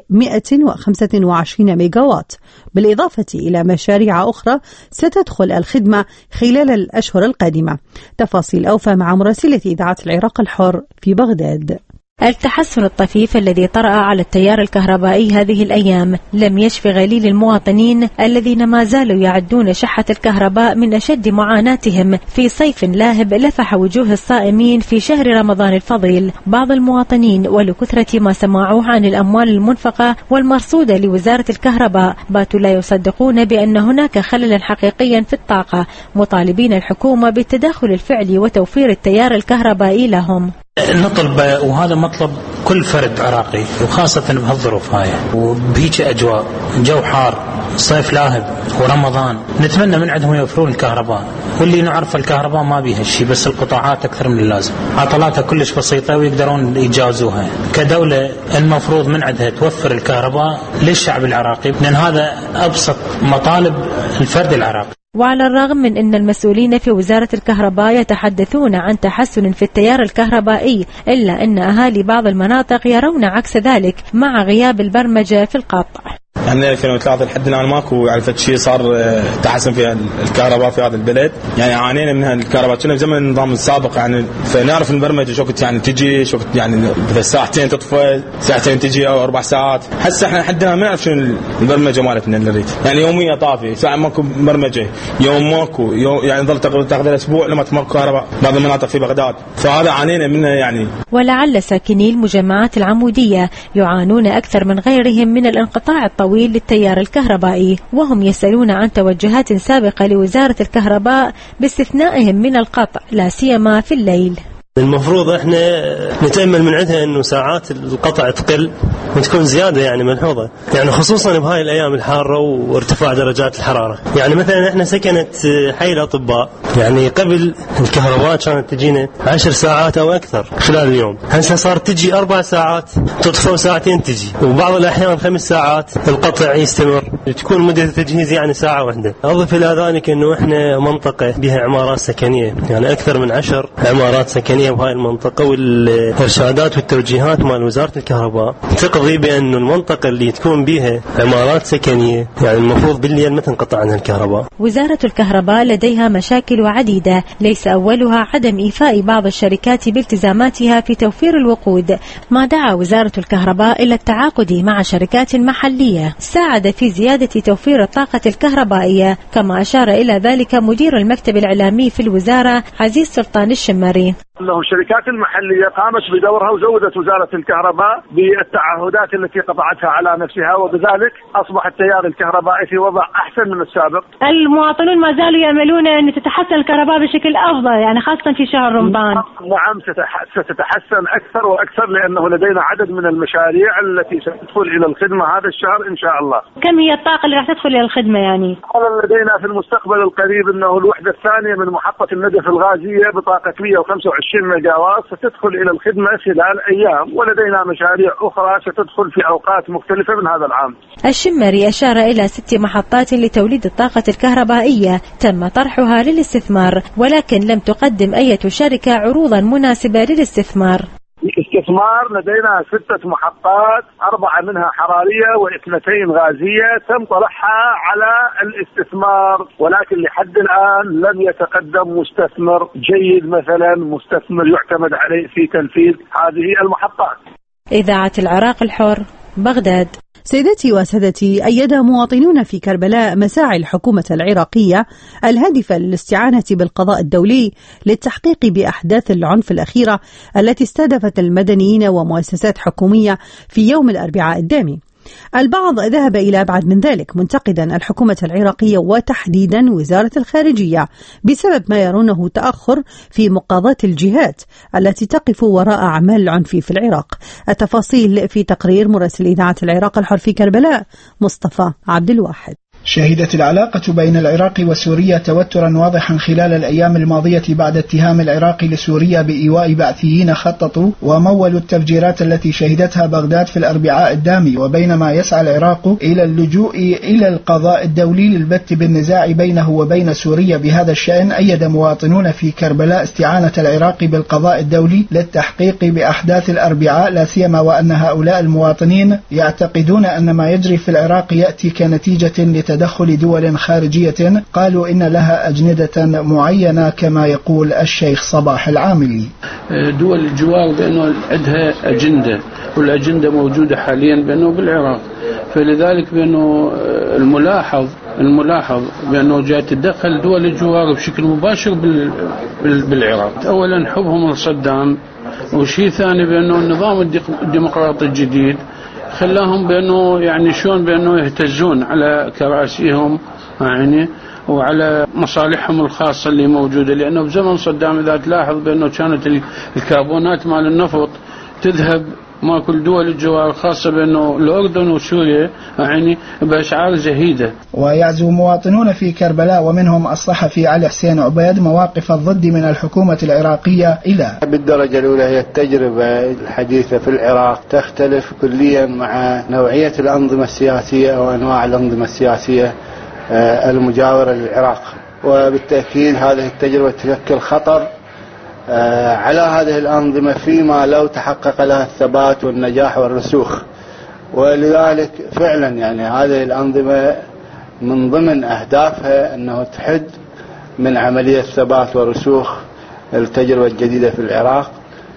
125 ميجاوات، بالإضافة إلى مشاريع أخرى ستدخل الخدمة خلال الأشهر القادمة. تفاصيل أوفى مع مراسلة إذاعة العراق الحر في بغداد. التحسن الطفيف الذي طرأ على التيار الكهربائي هذه الأيام لم يشف غليل المواطنين الذين ما زالوا يعدون شحة الكهرباء من أشد معاناتهم في صيف لاهب لفح وجوه الصائمين في شهر رمضان الفضيل. بعض المواطنين ولكثرة ما سمعوه عن الأموال المنفقة والمرصودة لوزارة الكهرباء باتوا لا يصدقون بأن هناك خللا حقيقيا في الطاقة، مطالبين الحكومة بالتدخل الفعلي وتوفير التيار الكهربائي لهم. نطلب، وهذا مطلب كل فرد عراقي وخاصة بهالظروف هاي وبهيك أجواء، جو حار، صيف لاهب ورمضان، نتمنى من عندهم يوفرون الكهرباء. واللي نعرف الكهرباء ما بيها الشيء، بس القطاعات أكثر من اللازم، عطلاتها كلش بسيطة ويقدرون يتجاوزوها. كدولة المفروض من عندها توفر الكهرباء للشعب العراقي، لأن هذا أبسط مطالب الفرد العراقي. وعلى الرغم من أن المسؤولين في وزارة الكهرباء يتحدثون عن تحسن في التيار الكهربائي، إلا أن أهالي بعض المناطق يرون عكس ذلك مع غياب البرمجة في القطع. يعني 2003 لحد الآن ماكو عرفت شيء صار تحسن في الكهرباء في هذا البلد. يعني عانينا من الكهرباء كنا بزمن النظام السابق، يعني فنعرف البرمجة شو كنت يعني تجي، شو كنت يعني ساعتين تطفى، ساعتين تجي أو 4 ساعات. هسه احنا لحد ما نعرف شنو البرمجة مالتنا اللي نريد. يعني يوميا طافي، ساعة ماكو برمجة، يوم ماكو، يعني ظل تاخذ الأسبوع لما تمر كهرباء بعض المناطق في بغداد، فهذا عانينا منه يعني. ولعل ساكني المجمعات العمودية يعانون أكثر من غيرهم من الانقطاع الطويل للتيار الكهربائي، وهم يسألون عن توجهات سابقة لوزارة الكهرباء باستثنائهم من القطع لا سيما في الليل. المفروض احنا نتأمل من عندها انه ساعات القطع تقل وتكون زيادة يعني ملحوظة، يعني خصوصا بهاي الايام الحارة وارتفاع درجات الحرارة. يعني مثلا احنا سكنت حي الاطباء، يعني قبل الكهرباء كانت تجينا 10 ساعات او اكثر خلال اليوم، هسه صار تجي 4 ساعات تطفى وساعتين تجي، وبعض الاحيان 5 ساعات القطع يستمر، تكون مدة التجهيز يعني ساعة واحدة. اضف الى ذلك انه احنا منطقة بها عمارات سكنية، يعني اكثر من 10 عمارات سكنية بهاي المنطقة، والإرشادات والتوجيهات مال وزارة الكهرباء تقضي بأن المنطقة اللي تكون بها عمارات سكنية يعني المفروض بالليل ما تنقطع عنها الكهرباء. وزارة الكهرباء لديها مشاكل عديدة، ليس أولها عدم إيفاء بعض الشركات بالتزاماتها في توفير الوقود، ما دعا وزارة الكهرباء إلى التعاقد مع شركات محلية ساعد في زيادة توفير الطاقة الكهربائية، كما أشار إلى ذلك مدير المكتب الإعلامي في الوزارة عزيز سلطان الشمري. أنه الشركات المحلية قامت بدورها وزودت وزارة الكهرباء بالتعهدات التي قطعتها على نفسها، وبذلك أصبح التيار الكهربائي في وضع أحسن من السابق. المواطنون ما زالوا يأملون أن تتحسن الكهرباء بشكل أفضل، يعني خاصة في شهر رمضان. نعم ستتحسن أكثر وأكثر، لأنه لدينا عدد من المشاريع التي ستدخل إلى الخدمة هذا الشهر إن شاء الله. كم هي الطاقة اللي راح تدخل إلى الخدمة يعني؟ لدينا في المستقبل القريب أنه الوحدة الثانية من محطة النجف الغازية بطاقة 125 20 ميجا واط ستدخل إلى الخدمة خلال أيام، ولدينا مشاريع أخرى ستدخل في أوقات مختلفة من هذا العام. الشمري أشار إلى 6 محطات لتوليد الطاقة الكهربائية تم طرحها للاستثمار، ولكن لم تقدم أي شركة عروضا مناسبة للاستثمار. الاستثمار لدينا 6 محطات، 4 منها حرارية و2 غازية تم طرحها على الاستثمار، ولكن لحد الآن لم يتقدم مستثمر جيد، مثلا مستثمر يعتمد عليه في تنفيذ هذه المحطات. إذاعة العراق الحر، بغداد. سيدتي وسادتي، أيد مواطنون في كربلاء مساعي الحكومة العراقية الهادفة للاستعانة بالقضاء الدولي للتحقيق بأحداث العنف الأخيرة التي استهدفت المدنيين ومؤسسات حكومية في يوم الأربعاء الدامي. البعض ذهب إلى أبعد من ذلك، منتقدا الحكومة العراقية وتحديدا وزارة الخارجية بسبب ما يرونه تأخر في مقاضاة الجهات التي تقف وراء أعمال العنف في العراق. التفاصيل في تقرير مراسل إذاعة العراق الحر في كربلاء مصطفى عبد الواحد. شهدت العلاقة بين العراق وسوريا توترا واضحا خلال الأيام الماضية بعد اتهام العراق لسوريا بإيواء بعثيين خططوا ومولوا التفجيرات التي شهدتها بغداد في الأربعاء الدامي. وبينما يسعى العراق إلى اللجوء إلى القضاء الدولي للبت بالنزاع بينه وبين سوريا بهذا الشأن، أيد مواطنون في كربلاء استعانة العراق بالقضاء الدولي للتحقيق بأحداث الأربعاء، لا سيما وأن هؤلاء المواطنين يعتقدون أن ما يجري في العراق يأتي كنتيجة لتدخل دول خارجية قالوا إن لها أجندة معينة، كما يقول الشيخ صباح العاملي. دول الجوار بأنه عندها أجندة، والأجندة موجودة حاليا بأنه بالعراق، فلذلك بأنه الملاحظ بأنه جاء تدخل دول الجوار بشكل مباشر بالعراق. أولا حبهم لصدام، وشيء ثاني بأنه النظام الديمقراطي الجديد خلاهم بأنه يعني شلون بأنه يهتزون على كراسيهم يعني وعلى مصالحهم الخاصة اللي موجودة، لأنه بزمن صدام إذا تلاحظ بأنه كانت الكربونات مال النفط تذهب ما كل دول الجوار، خاصة بأنه الأردن وسوريا يعني بأسعار زهيدة. ويعزو مواطنون في كربلاء ومنهم الصحفي علي حسين عبيد مواقف الضد من الحكومة العراقية إلى بالدرجة الأولى هي التجربة الحديثة في العراق تختلف كليا مع نوعية الأنظمة السياسية أو أنواع الأنظمة السياسية المجاورة للعراق، وبالتأكيد هذه التجربة تشكل خطر على هذه الأنظمة فيما لو تحقق لها الثبات والنجاح والرسوخ. ولذلك فعلا يعني هذه الأنظمة من ضمن أهدافها أنه تحد من عملية ثبات ورسوخ التجربة الجديدة في العراق،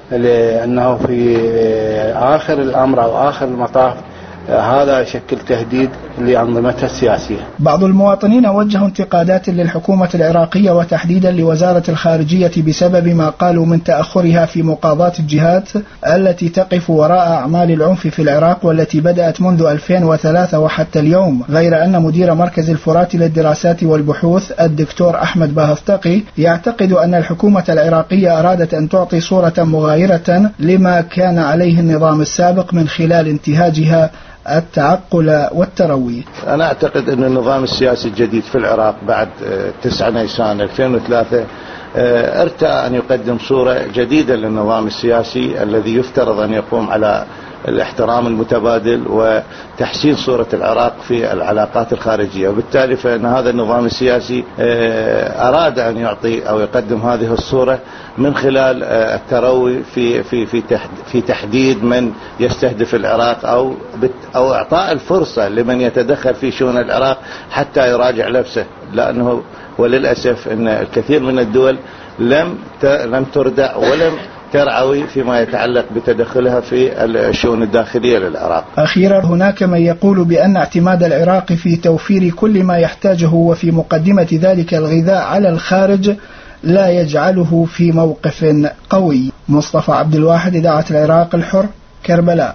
لأنه في آخر الأمر أو آخر المطاف هذا يشكل تهديد لأنظمتها السياسية. بعض المواطنين وجهوا انتقادات للحكومة العراقية وتحديدا لوزارة الخارجية بسبب ما قالوا من تأخرها في مقاضاة الجهات التي تقف وراء أعمال العنف في العراق والتي بدأت منذ 2003 وحتى اليوم، غير أن مدير مركز الفرات للدراسات والبحوث الدكتور أحمد باهستقي يعتقد أن الحكومة العراقية أرادت أن تعطي صورة مغايرة لما كان عليه النظام السابق من خلال انتهاجها التعقل والتروي. أنا أعتقد أن النظام السياسي الجديد في العراق بعد 9 نيسان 2003 ارتأى أن يقدم صورة جديدة للنظام السياسي الذي يفترض أن يقوم على الاحترام المتبادل وتحسين صورة العراق في العلاقات الخارجية، وبالتالي فإن هذا النظام السياسي أراد أن يعطي أو يقدم هذه الصورة من خلال التروي في تحديد من يستهدف العراق أو إعطاء الفرصة لمن يتدخل في شؤون العراق حتى يراجع نفسه، لأنه وللأسف أن الكثير من الدول لم تردع ولم ترعوي فيما يتعلق بتدخلها في الشؤون الداخلية للعراق. أخيرا هناك من يقول بأن اعتماد العراق في توفير كل ما يحتاجه وفي مقدمة ذلك الغذاء على الخارج لا يجعله في موقف قوي. مصطفى عبد الواحد، إذاعة العراق الحر، كربلاء.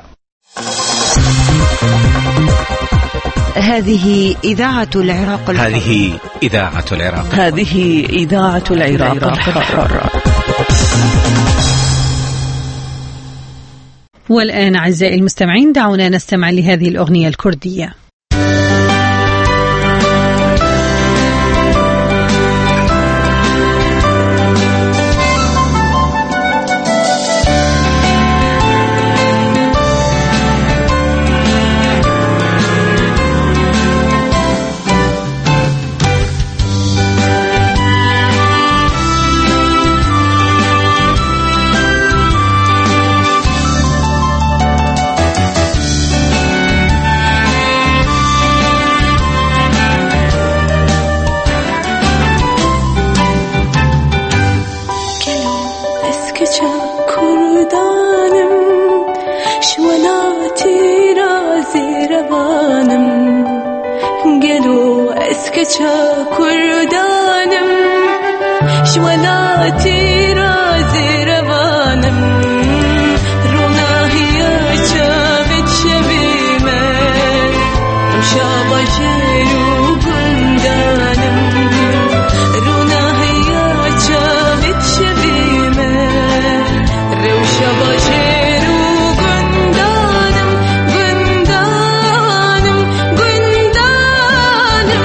هذه إذاعة العراق الحر. هذه إذاعة العراق. هذه إذاعة العراق الحر. والآن أعزائي المستمعين دعونا نستمع لهذه الأغنية الكردية. زربانم قالوا اسكتشا كردانم شولاتي رازي ربانم رونا هي شابت شبيمة وشابا جيرو قندانم رونا هي شابت شبيمة روشابا جيرو قندانم قندانم قندانم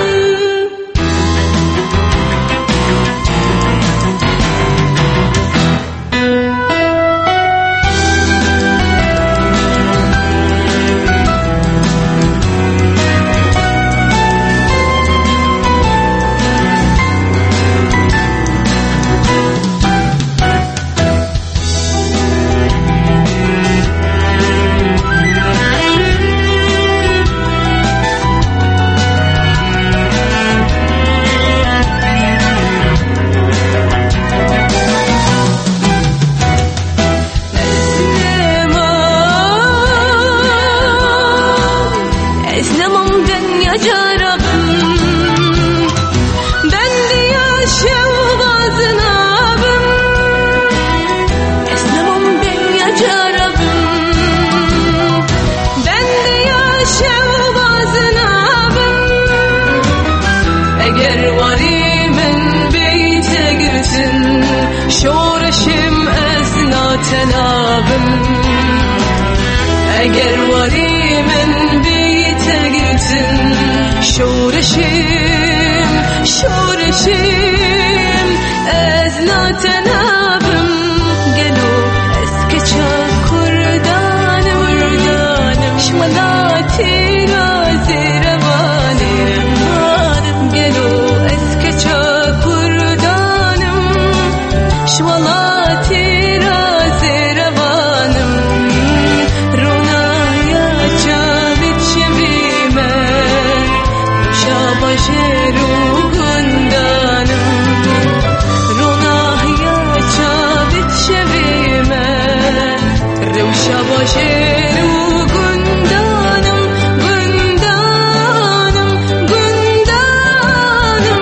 اگر وری من بیت گرتن شورشیم از ناتنابم گلو اسکچا کردانم شمالاتی رازی روانم گلو اسکچا کردانم شمالاتی رازی روانم شاباجرو گندانم روناهی چابت شویمه رو شاباجرو گندانم گندانم گندانم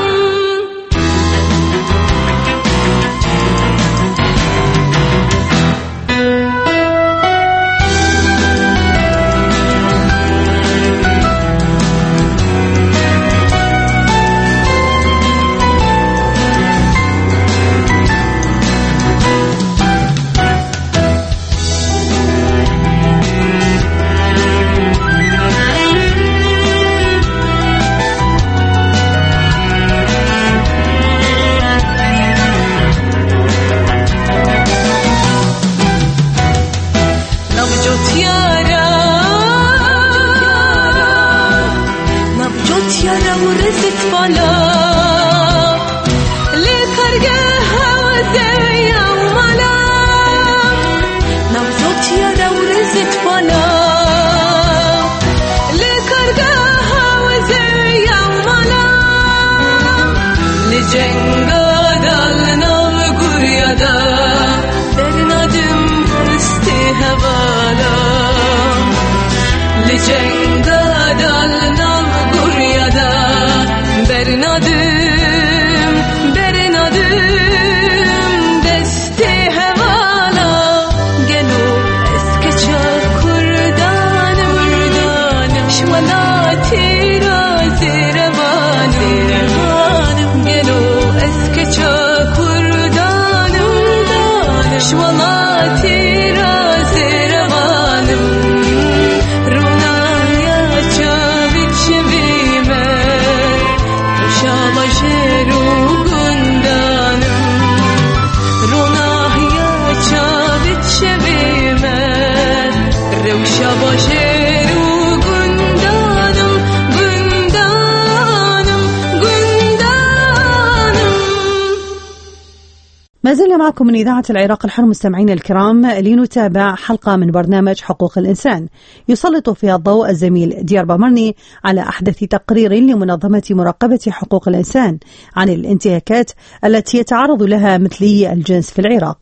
ما زلنا معكم من إذاعة العراق الحر مستمعين الكرام لنتابع حلقة من برنامج حقوق الإنسان يسلط فيها الضوء الزميل ديار بامرني على أحدث تقرير لمنظمة مراقبة حقوق الإنسان عن الانتهاكات التي يتعرض لها مثلي الجنس في العراق.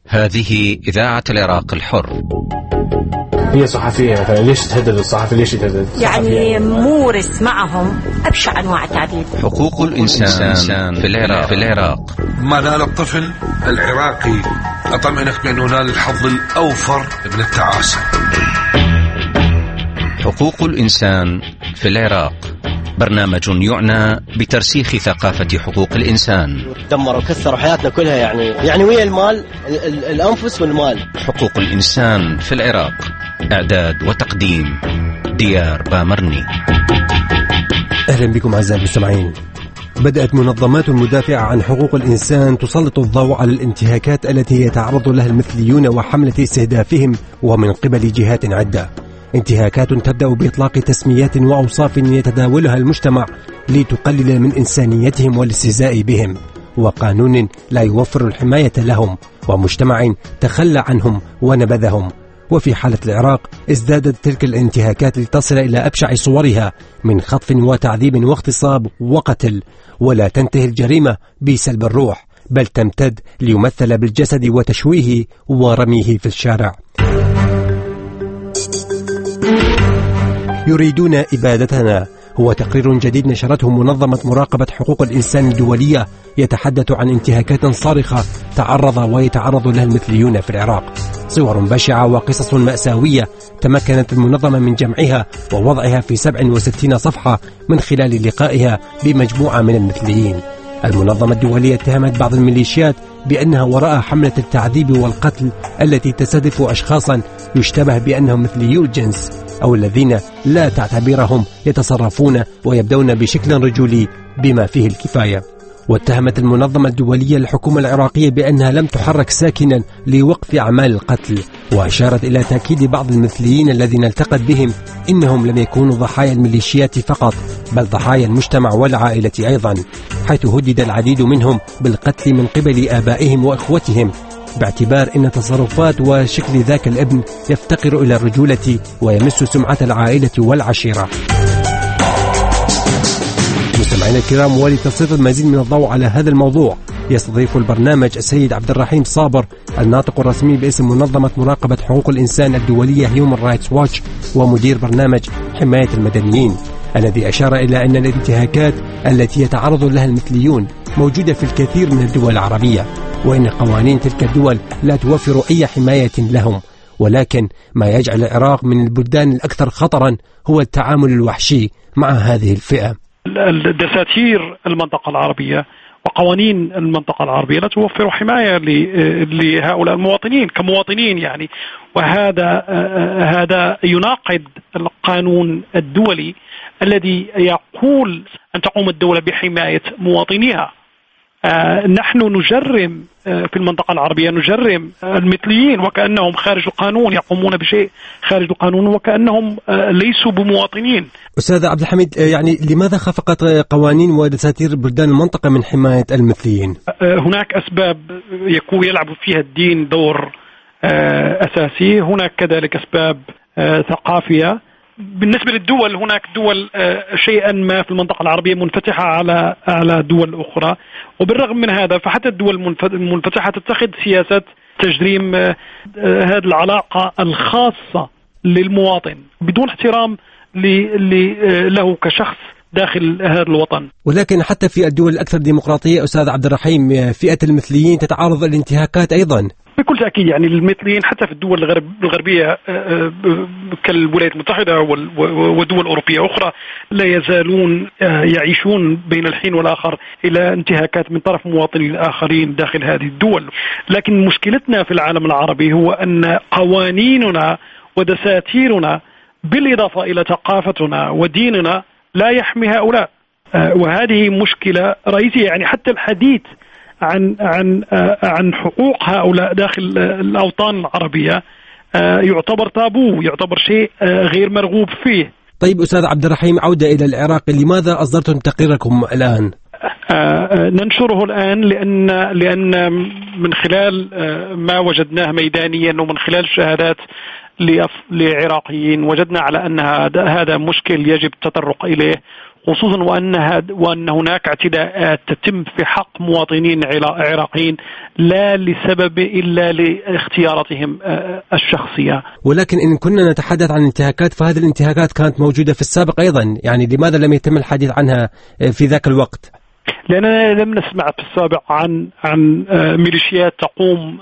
هذه إذاعة العراق الحر. هي صحفية مثلا، ليش تهدد الصحفي؟ ليش تهدد؟ يعني مورس معهم أبشع أنواع التعذيب. حقوق الإنسان في العراق. ما نال الطفل العراقي أطمئنك بأنه نال الحظ الأوفر من التعاسة. حقوق الإنسان في العراق، برنامج يعنى بترسيخ ثقافة حقوق الإنسان. دمروا كثروا حياتنا كلها، يعني ويا المال، الأنفس والمال. حقوق الإنسان في العراق، إعداد وتقديم ديار بامرني. أهلا بكم أعزائي المستمعين. بدأت منظمات مدافعة عن حقوق الإنسان تسلط الضوء على الانتهاكات التي يتعرض لها المثليون وحملة استهدافهم ومن قبل جهات عدة. انتهاكات تبدأ بإطلاق تسميات وأوصاف يتداولها المجتمع لتقلل من إنسانيتهم والاستهزاء بهم، وقانون لا يوفر الحماية لهم، ومجتمع تخلى عنهم ونبذهم. وفي حالة العراق ازدادت تلك الانتهاكات لتصل إلى أبشع صورها من خطف وتعذيب واغتصاب وقتل، ولا تنتهي الجريمة بسلب الروح، بل تمتد ليمثل بالجسد وتشويهه ورميه في الشارع. يريدون إبادتنا هو تقرير جديد نشرته منظمة مراقبة حقوق الإنسان الدولية يتحدث عن انتهاكات صارخة تعرض ويتعرض لها المثليون في العراق. صور بشعة وقصص مأساوية تمكنت المنظمة من جمعها ووضعها في 67 صفحة من خلال لقائها بمجموعة من المثليين. المنظمة الدولية اتهمت بعض الميليشيات بأنها وراء حملة التعذيب والقتل التي تستهدف أشخاصا يشتبه بأنهم مثليو الجنس أو الذين لا تعتبرهم يتصرفون ويبدون بشكل رجولي بما فيه الكفاية. واتهمت المنظمة الدولية الحكومة العراقية بأنها لم تحرك ساكنا لوقف أعمال القتل، وأشارت إلى تأكيد بعض المثليين الذين التقت بهم إنهم لم يكونوا ضحايا الميليشيات فقط، بل ضحايا المجتمع والعائلة أيضا، حيث هدد العديد منهم بالقتل من قبل آبائهم وإخوتهم، باعتبار أن تصرفات وشكل ذاك الابن يفتقر إلى الرجولة ويمس سمعة العائلة والعشيرة. مستمعينا الكرام، ولتسليط المزيد من الضوء على هذا الموضوع يستضيف البرنامج السيد عبد الرحيم صابر، الناطق الرسمي باسم منظمة مراقبة حقوق الإنسان الدولية Human Rights Watch ومدير برنامج حماية المدنيين، الذي أشار إلى أن الانتهاكات التي يتعرض لها المثليون موجودة في الكثير من الدول العربية، وإن قوانين تلك الدول لا توفر أي حماية لهم، ولكن ما يجعل العراق من البلدان الأكثر خطرا هو التعامل الوحشي مع هذه الفئة. دساتير المنطقة العربية وقوانين المنطقة العربية لا توفر حماية لهؤلاء المواطنين كمواطنين يعني، وهذا يناقض القانون الدولي الذي يقول أن تقوم الدولة بحماية مواطنيها. نحن نجرم في المنطقة العربية، نجرم المثليين وكأنهم خارج القانون، يقومون بشيء خارج القانون وكأنهم ليسوا بمواطنين. أستاذ عبد الحميد، يعني لماذا خفقت قوانين ودساتير بلدان المنطقة من حماية المثليين؟ هناك أسباب يلعب فيها الدين دور أساسي، هناك كذلك أسباب ثقافية. بالنسبة للدول، هناك دول شيئا ما في المنطقة العربية منفتحة على دول أخرى، وبالرغم من هذا فحتى الدول المنفتحة تتخذ سياسة تجريم هذه العلاقة الخاصة للمواطن بدون احترام له كشخص داخل هذا الوطن. ولكن حتى في الدول الأكثر ديمقراطية أستاذ عبد الرحيم، فئة المثليين تتعرض الانتهاكات أيضا. بكل تأكيد، يعني المثليين حتى في الدول الغربية كالولايات المتحدة ودول أوروبية أخرى لا يزالون يعيشون بين الحين والآخر إلى انتهاكات من طرف مواطنين آخرين داخل هذه الدول. لكن مشكلتنا في العالم العربي هو أن قوانيننا ودساتيرنا بالإضافة إلى ثقافتنا وديننا لا يحمي هؤلاء، وهذه مشكلة رئيسية. يعني حتى الحديث عن حقوق هؤلاء داخل الأوطان العربية يعتبر تابو، يعتبر شيء غير مرغوب فيه. طيب أستاذ عبد الرحيم، عودة إلى العراق، لماذا أصدرتم تقريركم الآن؟ ننشره الآن لأن من خلال ما وجدناه ميدانيا ومن خلال الشهادات لعراقيين. وجدنا على أن هذا مشكل يجب التطرق إليه، خصوصا وأن هناك اعتداءات تتم في حق مواطنين عراقيين لا لسبب إلا لاختياراتهم الشخصية. ولكن إن كنا نتحدث عن انتهاكات، فهذه الانتهاكات كانت موجودة في السابق أيضا، يعني لماذا لم يتم الحديث عنها في ذاك الوقت؟ لأننا لم نسمع في السابق عن ميليشيات تقوم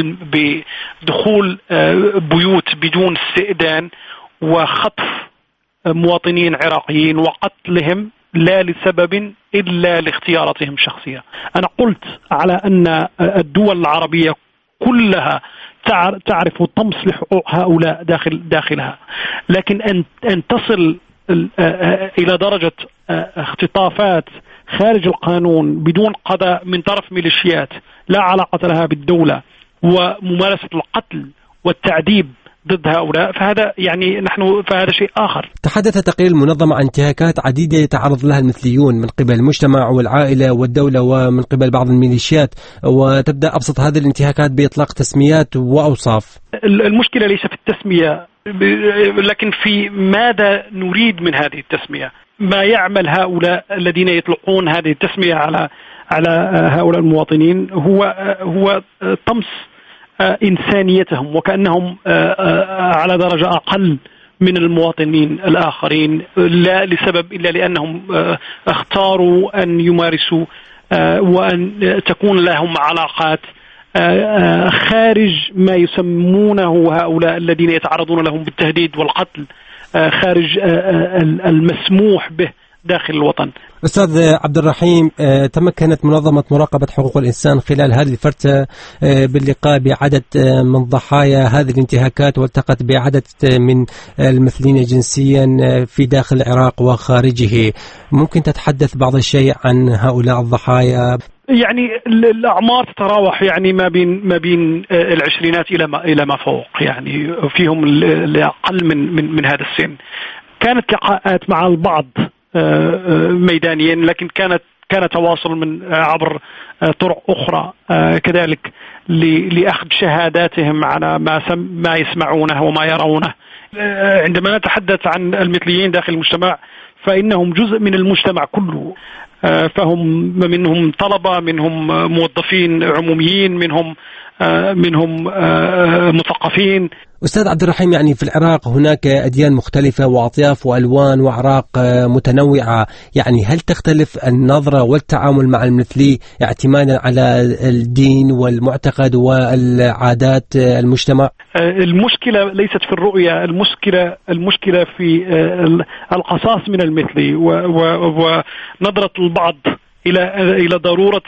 بدخول بيوت بدون استئذان وخطف مواطنين عراقيين وقتلهم لا لسبب إلا لاختياراتهم الشخصية. أنا قلت على أن الدول العربية كلها تعرف وتطمس لحقوق هؤلاء داخلها، لكن أن تصل إلى درجة اختطافات خارج القانون بدون قضاء من طرف ميليشيات لا علاقة لها بالدولة وممارسة القتل والتعذيب ضد هؤلاء، فهذا شيء آخر. تحدث تقرير المنظمة عن انتهاكات عديدة يتعرض لها المثليون من قبل المجتمع والعائلة والدولة ومن قبل بعض الميليشيات، وتبدأ أبسط هذه الانتهاكات بإطلاق تسميات وأوصاف. المشكلة ليس في التسمية، لكن في ماذا نريد من هذه التسمية. ما يعمل هؤلاء الذين يطلقون هذه التسمية على هؤلاء المواطنين هو طمس إنسانيتهم، وكأنهم على درجة أقل من المواطنين الآخرين، لا لسبب إلا لأنهم اختاروا أن يمارسوا وأن تكون لهم علاقات خارج ما يسمونه هؤلاء الذين يتعرضون لهم بالتهديد والقتل، خارج المسموح به داخل الوطن. أستاذ عبد الرحيم، تمكنت منظمة مراقبة حقوق الإنسان خلال هذه الفترة باللقاء بعدد من ضحايا هذه الانتهاكات، والتقت بعدد من المثليين جنسيا في داخل العراق وخارجه. ممكن تتحدث بعض الشيء عن هؤلاء الضحايا؟ يعني الأعمار تتراوح ما بين العشرينات إلى ما فوق، يعني فيهم الأقل من هذا السن. كانت لقاءات مع البعض ميدانيا، لكن كان تواصل من عبر طرق أخرى كذلك لأخذ شهاداتهم على ما يسمعونه وما يرونه. عندما نتحدث عن المثليين داخل المجتمع فإنهم جزء من المجتمع كله، فهم منهم طلبة، منهم موظفين عموميين، منهم مثقفين. أستاذ عبد الرحيم، يعني في العراق هناك أديان مختلفة وأطياف وألوان وأعراق متنوعة، يعني هل تختلف النظرة والتعامل مع المثلي اعتمادا على الدين والمعتقد والعادات المجتمع؟ المشكلة ليست في الرؤية، المشكلة في القصاص من المثلي ونظرة البعض إلى ضرورة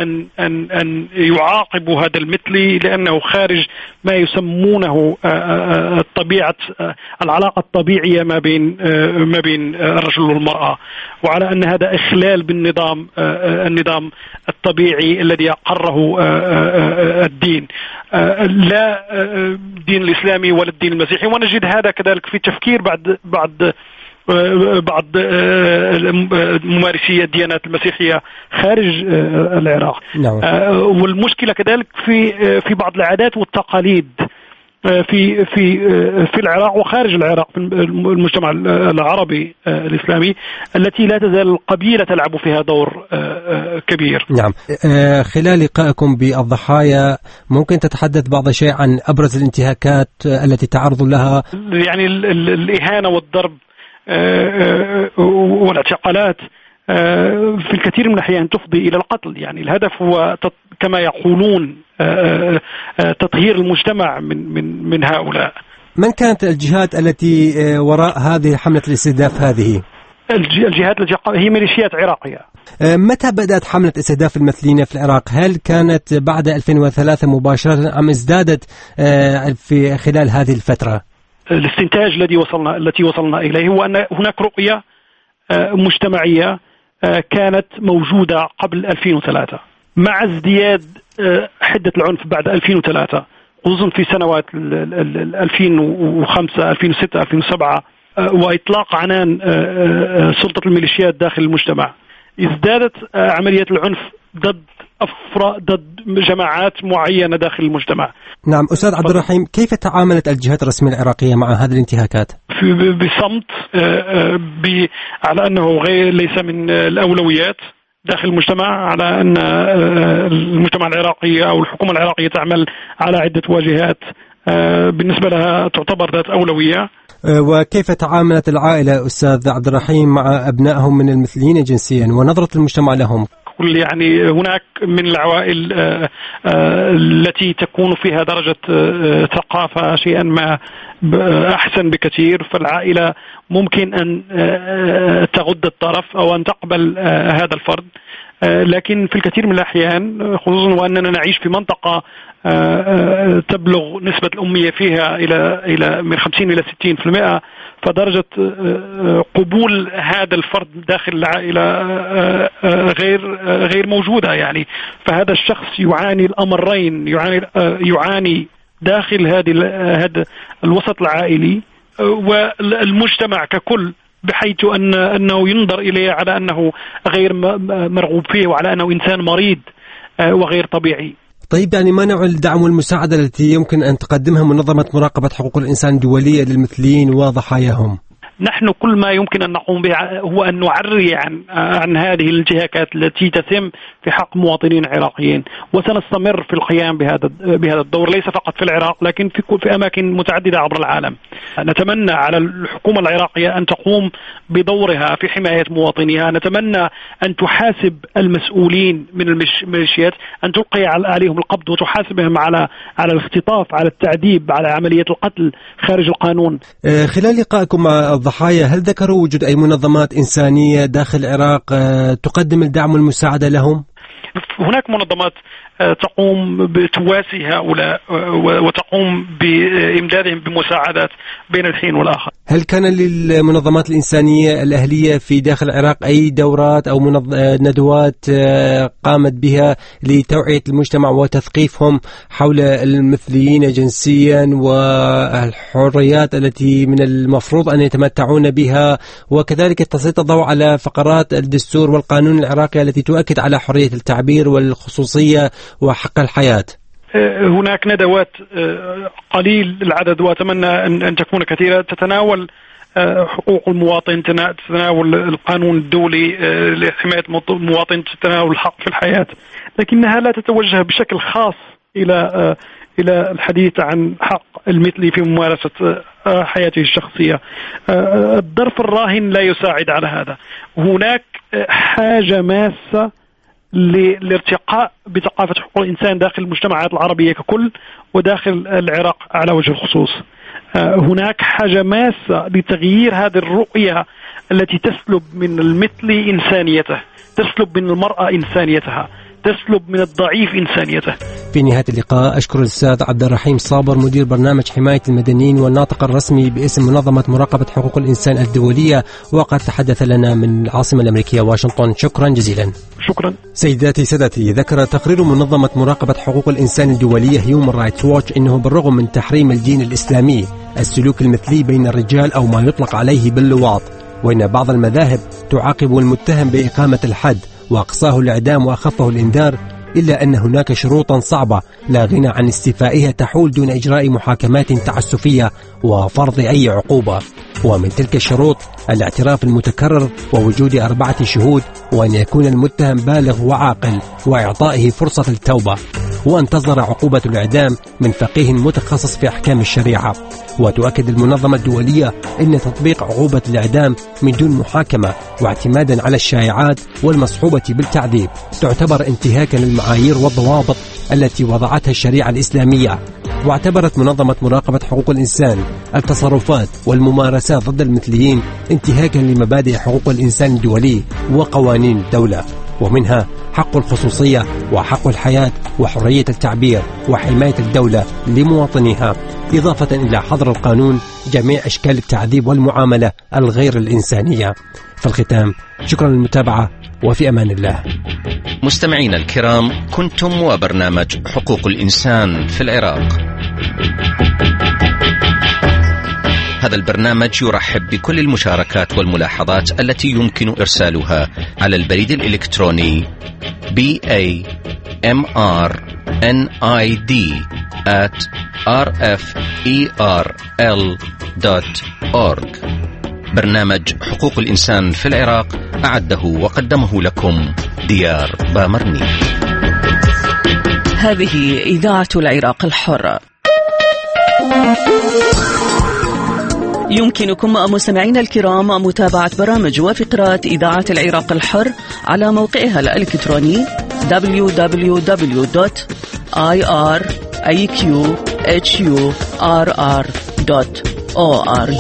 أن يعاقبوا هذا المثلي لأنه خارج ما يسمونه طبيعة العلاقة الطبيعية ما بين الرجل والمرأة، وعلى أن هذا إخلال النظام الطبيعي الذي أقره الدين، لا الدين الإسلامي ولا الدين المسيحي. ونجد هذا كذلك في تفكير بعض ممارسي الديانات المسيحية خارج العراق. والمشكلة كذلك في بعض العادات والتقاليد في العراق وخارج العراق، في المجتمع العربي الإسلامي، التي لا تزال القبيلة تلعب فيها دور كبير. نعم. خلال لقائكم بالضحايا ممكن تتحدث بعض الشيء عن أبرز الانتهاكات التي تعرضوا لها؟ يعني الإهانة والضرب والاعتقالات في الكثير من الأحيان تفضي إلى القتل. يعني الهدف هو كما يقولون تطهير المجتمع من هؤلاء. من كانت الجهات التي وراء هذه حملة الاستهداف؟ هذه الجهات التي هي ميليشيات عراقية. متى بدأت حملة استهداف المثليين في العراق؟ هل كانت بعد 2003 مباشرة أم ازدادت في خلال هذه الفترة؟ الاستنتاج التي وصلنا إليه هو أن هناك رؤية مجتمعية كانت موجودة قبل 2003 مع ازدياد حدة العنف بعد 2003، خصوصا في سنوات 2005 2006 2007 وإطلاق عنان سلطة الميليشيات داخل المجتمع. ازدادت عمليات العنف ضد ضد جماعات معينة داخل المجتمع. نعم أستاذ عبد الرحيم، كيف تعاملت الجهات الرسمية العراقية مع هذه الانتهاكات؟ بصمت، على أنه ليس من الأولويات داخل المجتمع، على أن المجتمع العراقي أو الحكومة العراقية تعمل على عدة واجهات بالنسبة لها تعتبر ذات أولوية. وكيف تعاملت العائلة أستاذ عبد الرحيم مع أبنائهم من المثليين جنسيا ونظرة المجتمع لهم؟ يعني هناك من العوائل التي تكون فيها درجة ثقافة شيئا ما أحسن بكثير، فالعائلة ممكن أن تغض الطرف أو أن تقبل هذا الفرد، لكن في الكثير من الأحيان خصوصا وأننا نعيش في منطقة تبلغ نسبة الأمية فيها إلى من 50 إلى 60%، فدرجة قبول هذا الفرد داخل العائلة غير موجودة يعني. فهذا الشخص يعاني الأمرين، يعاني داخل هذا الوسط العائلي والمجتمع ككل، بحيث أنه ينظر إليه على أنه غير مرغوب فيه وعلى أنه إنسان مريض وغير طبيعي. طيب يعني ما نوع الدعم والمساعدة التي يمكن أن تقدمها منظمة مراقبة حقوق الإنسان الدولية للمثليين وضحاياهم؟ نحن كل ما يمكن أن نقوم به هو أن نعري عن هذه الانتهاكات التي تتم في حق مواطنين عراقيين، وسنستمر في القيام بهذا الدور ليس فقط في العراق لكن في أماكن متعددة عبر العالم. نتمنى على الحكومة العراقية أن تقوم بدورها في حماية مواطنيها، نتمنى أن تحاسب المسؤولين من الميليشيات، أن تلقي عليهم القبض وتحاسبهم على الاختطاف، على التعذيب، على عملية القتل خارج القانون. خلال لقائكم مع الضحايا هل ذكروا وجود أي منظمات إنسانية داخل العراق تقدم الدعم والمساعدة لهم؟ هناك منظمات تقوم بتواسي هؤلاء وتقوم بإمدادهم بمساعدات بين الحين والآخر. هل كان للمنظمات الإنسانية الأهلية في داخل العراق أي دورات أو ندوات قامت بها لتوعية المجتمع وتثقيفهم حول المثليين جنسيا والحريات التي من المفروض أن يتمتعون بها، وكذلك تسليط الضوء على فقرات الدستور والقانون العراقي التي تؤكد على حرية التعبير والخصوصية وحق الحياة؟ هناك ندوات قليل العدد وأتمنى أن تكون كثيرة، تتناول حقوق المواطن، تتناول القانون الدولي لحماية المواطن، تتناول الحق في الحياة، لكنها لا تتوجه بشكل خاص إلى الحديث عن حق المثلي في ممارسة حياته الشخصية. الظرف الراهن لا يساعد على هذا. هناك حاجة ماسة للارتقاء بثقافة حقوق الإنسان داخل المجتمعات العربية ككل وداخل العراق على وجه الخصوص. هناك حاجة ماسة لتغيير هذه الرؤية التي تسلب من المثلي إنسانيته، تسلب من المرأة إنسانيتها، تسلب من الضعيف إنسانيته. في نهاية اللقاء أشكر الأستاذ عبد الرحيم صابر مدير برنامج حماية المدنيين والناطق الرسمي باسم منظمة مراقبة حقوق الإنسان الدولية، وقد تحدث لنا من العاصمة الأمريكية واشنطن. شكرا جزيلا. شكرا. سيداتي سادتي، ذكر تقرير منظمة مراقبة حقوق الإنسان الدولية Human Rights Watch إنه بالرغم من تحريم الدين الإسلامي السلوك المثلي بين الرجال أو ما يطلق عليه باللواط، وإن بعض المذاهب تعاقب المتهم بإقامة الحد وأقصاه الإعدام وأخفه الإنذار، إلا أن هناك شروطا صعبة لا غنى عن استيفائها تحول دون إجراء محاكمات تعسفية وفرض أي عقوبة. ومن تلك الشروط الاعتراف المتكرر ووجود 4 شهود، وأن يكون المتهم بالغ وعاقل، وإعطائه فرصة التوبة، وأن تصدر عقوبة الإعدام من فقيه متخصص في أحكام الشريعة. وتؤكد المنظمة الدولية أن تطبيق عقوبة الإعدام من دون محاكمة واعتمادا على الشائعات والمصحوبة بالتعذيب تعتبر انتهاكا للمعايير والضوابط التي وضعتها الشريعة الإسلامية. واعتبرت منظمة مراقبة حقوق الإنسان التصرفات والممارسات ضد المثليين انتهاكا لمبادئ حقوق الإنسان الدولي وقوانين الدولة، ومنها حق الخصوصية وحق الحياة وحرية التعبير وحماية الدولة لمواطنيها، إضافة إلى حظر القانون جميع أشكال التعذيب والمعاملة الغير الإنسانية. في الختام شكرا للمتابعة وفي أمان الله. مستمعينا الكرام، كنتم وبرنامج حقوق الإنسان في العراق. هذا البرنامج يرحب بكل المشاركات والملاحظات التي يمكن إرسالها على البريد الإلكتروني bamrid@rferl.org. برنامج حقوق الإنسان في العراق أعده وقدمه لكم ديار بامرني. هذه إذاعة العراق الحر. يمكنكم مستمعينا الكرام متابعة برامج وفقرات إذاعة العراق الحر على موقعها الإلكتروني www.iraqhur.org.